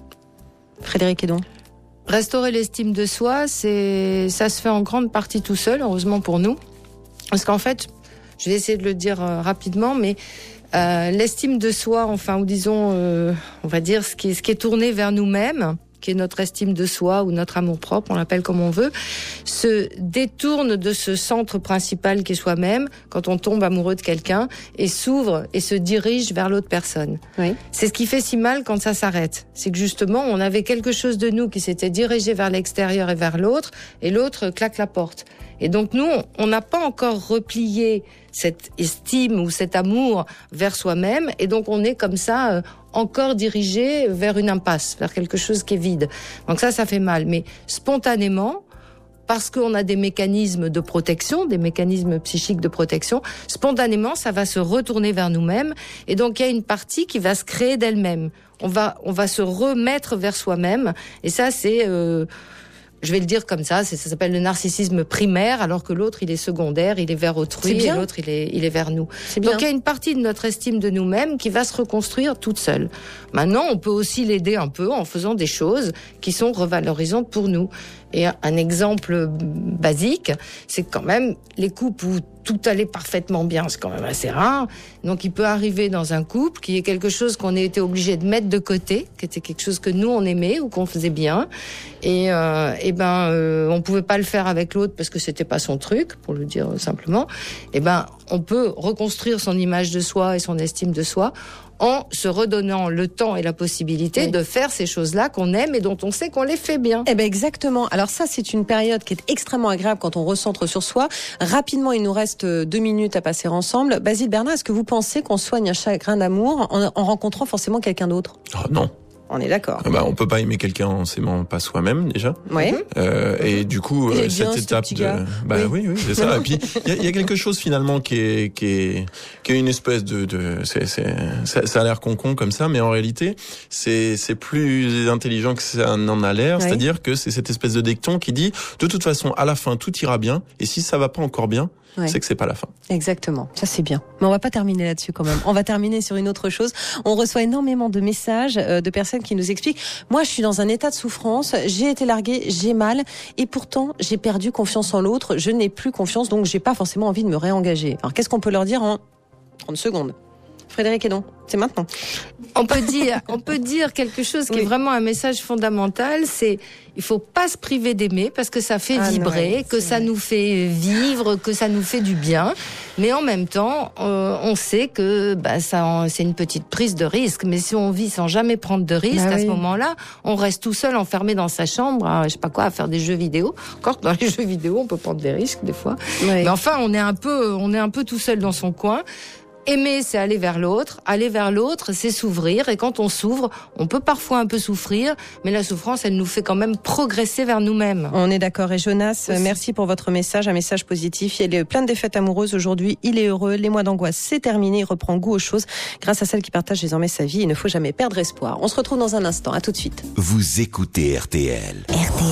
Frédéric Hédon. Restaurer l'estime de soi, c'est, ça se fait en grande partie tout seul, heureusement pour nous. Parce qu'en fait, je vais essayer de le dire euh, rapidement, mais euh, l'estime de soi, enfin, ou disons, euh, on va dire, ce qui est, ce qui est tourné vers nous-mêmes, qui est notre estime de soi ou notre amour-propre, on l'appelle comme on veut, se détourne de ce centre principal qui est soi-même quand on tombe amoureux de quelqu'un et s'ouvre et se dirige vers l'autre personne. Oui. C'est ce qui fait si mal quand ça s'arrête. C'est que justement, on avait quelque chose de nous qui s'était dirigé vers l'extérieur et vers l'autre, et l'autre claque la porte. Et donc nous, on n'a pas encore replié cette estime ou cet amour vers soi-même, et donc on est comme ça euh, encore dirigé vers une impasse, vers quelque chose qui est vide. Donc ça, ça fait mal. Mais spontanément, parce qu'on a des mécanismes de protection, des mécanismes psychiques de protection, spontanément, ça va se retourner vers nous-mêmes, et donc il y a une partie qui va se créer d'elle-même. On va, on va se remettre vers soi-même, et ça, c'est... Euh, je vais le dire comme ça, c'est, ça s'appelle le narcissisme primaire, alors que l'autre, il est secondaire, il est vers autrui, et l'autre, il est, il est vers nous. C'est bien. Donc, il y a une partie de notre estime de nous-mêmes qui va se reconstruire toute seule. Maintenant, on peut aussi l'aider un peu en faisant des choses qui sont revalorisantes pour nous. Et un exemple basique, c'est quand même les couples où tout allait parfaitement bien, c'est quand même assez rare. Donc il peut arriver dans un couple qu'il y ait quelque chose qu'on ait été obligé de mettre de côté, qui était quelque chose que nous on aimait ou qu'on faisait bien, et, euh, et ben euh, on pouvait pas le faire avec l'autre parce que c'était pas son truc, pour le dire simplement. Et ben on peut reconstruire son image de soi et son estime de soi en se redonnant le temps et la possibilité oui. de faire ces choses-là qu'on aime et dont on sait qu'on les fait bien. Eh ben exactement. Alors ça, c'est une période qui est extrêmement agréable quand on recentre sur soi. Rapidement, il nous reste deux minutes à passer ensemble. Basile Bernard, est-ce que vous pensez qu'on soigne un chagrin d'amour en, en rencontrant forcément quelqu'un d'autre? Oh, non. On est d'accord. Bah, on peut pas aimer quelqu'un en s'aimant pas soi-même déjà. Oui. Euh, mmh. Et du coup, euh, cette bien, étape de, bah oui, oui, oui c'est ça. Et puis il y a, y a quelque chose finalement qui est qui est qui est une espèce de de c'est c'est ça, ça a l'air con-con comme ça, mais en réalité c'est c'est plus intelligent que ça n'en a l'air. Oui. C'est-à-dire que c'est cette espèce de dicton qui dit de toute façon à la fin tout ira bien, et si ça va pas encore bien, ouais. c'est que c'est pas la fin. Exactement, ça c'est bien. Mais on va pas terminer là-dessus quand même. On va terminer sur une autre chose. On reçoit énormément de messages de personnes qui nous expliquent « Moi, je suis dans un état de souffrance, j'ai été larguée, j'ai mal, et pourtant, j'ai perdu confiance en l'autre, je n'ai plus confiance, donc j'ai pas forcément envie de me réengager. » Alors, qu'est-ce qu'on peut leur dire en trente secondes? Frédéric Hédon, c'est maintenant. On peut dire, on peut dire quelque chose qui oui. est vraiment un message fondamental, c'est il faut pas se priver d'aimer parce que ça fait ah vibrer, non, que ça vrai. nous fait vivre, que ça nous fait du bien. Mais en même temps, euh, on sait que bah, ça, c'est une petite prise de risque. Mais si on vit sans jamais prendre de risque, bah à oui. ce moment-là, on reste tout seul, enfermé dans sa chambre, à, je sais pas quoi, à faire des jeux vidéo. Encore que dans les jeux vidéo, on peut prendre des risques des fois. Oui. Mais enfin, on est un peu, on est un peu tout seul dans son coin. Aimer, c'est aller vers l'autre. Aller vers l'autre, c'est s'ouvrir. Et quand on s'ouvre, on peut parfois un peu souffrir, mais la souffrance, elle nous fait quand même progresser vers nous-mêmes. On est d'accord. Et Jonas, aussi. Merci pour votre message, un message positif. Il y a plein de défaites amoureuses aujourd'hui. Il est heureux. Les mois d'angoisse, c'est terminé. Il reprend goût aux choses grâce à celle qui partage désormais sa vie. Il ne faut jamais perdre espoir. On se retrouve dans un instant. À tout de suite. Vous écoutez R T L. R T L. R T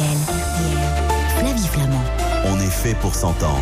L. Flavie Flamand. On est fait pour s'entendre.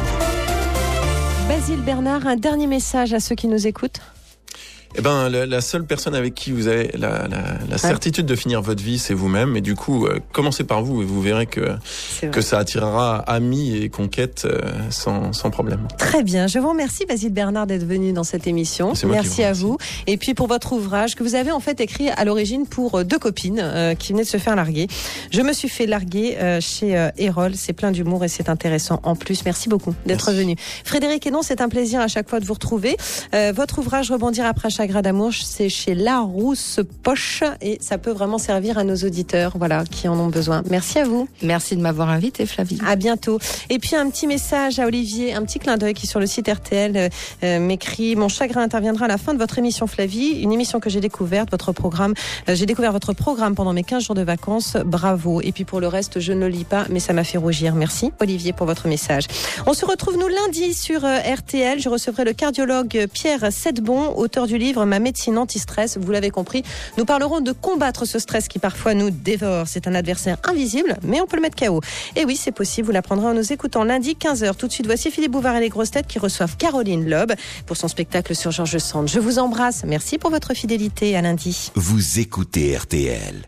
Basile Bernard, un dernier message à ceux qui nous écoutent. Eh ben, la, la seule personne avec qui vous avez la, la, la certitude de finir votre vie, c'est vous-même. Et du coup, euh, commencez par vous et vous verrez que que ça attirera amis et conquêtes euh, sans sans problème. Très bien. Je vous remercie, Basile Bernard, d'être venu dans cette émission. Merci vous à vous. Et puis pour votre ouvrage que vous avez en fait écrit à l'origine pour deux copines euh, qui venaient de se faire larguer. Je me suis fait larguer euh, chez euh, Erol. C'est plein d'humour et c'est intéressant en plus. Merci beaucoup d'être Merci. venu. Frédéric Hédon, c'est un plaisir à chaque fois de vous retrouver. Euh, votre ouvrage Rebondir après chaque Chagrin d'amour, c'est chez Larousse Poche et ça peut vraiment servir à nos auditeurs, voilà, qui en ont besoin. Merci à vous. Merci de m'avoir invité, Flavie. À bientôt. Et puis un petit message à Olivier, un petit clin d'œil qui sur le site R T L euh, m'écrit: mon chagrin interviendra à la fin de votre émission, Flavie, une émission que j'ai découverte, votre programme. Euh, j'ai découvert votre programme pendant mes quinze jours de vacances. Bravo. Et puis pour le reste, je ne lis pas, mais ça m'a fait rougir. Merci, Olivier, pour votre message. On se retrouve nous lundi sur euh, R T L. Je recevrai le cardiologue Pierre Sedbon, auteur du livre suivre ma médecine anti-stress. Vous l'avez compris, nous parlerons de combattre ce stress qui parfois nous dévore. C'est un adversaire invisible, mais on peut le mettre K O. Et oui, c'est possible, vous l'apprendrez en nous écoutant lundi quinze heures. Tout de suite, voici Philippe Bouvard et les grosses têtes qui reçoivent Caroline Loeb pour son spectacle sur Georges Sand. Je vous embrasse. Merci pour votre fidélité. À lundi. Vous écoutez R T L.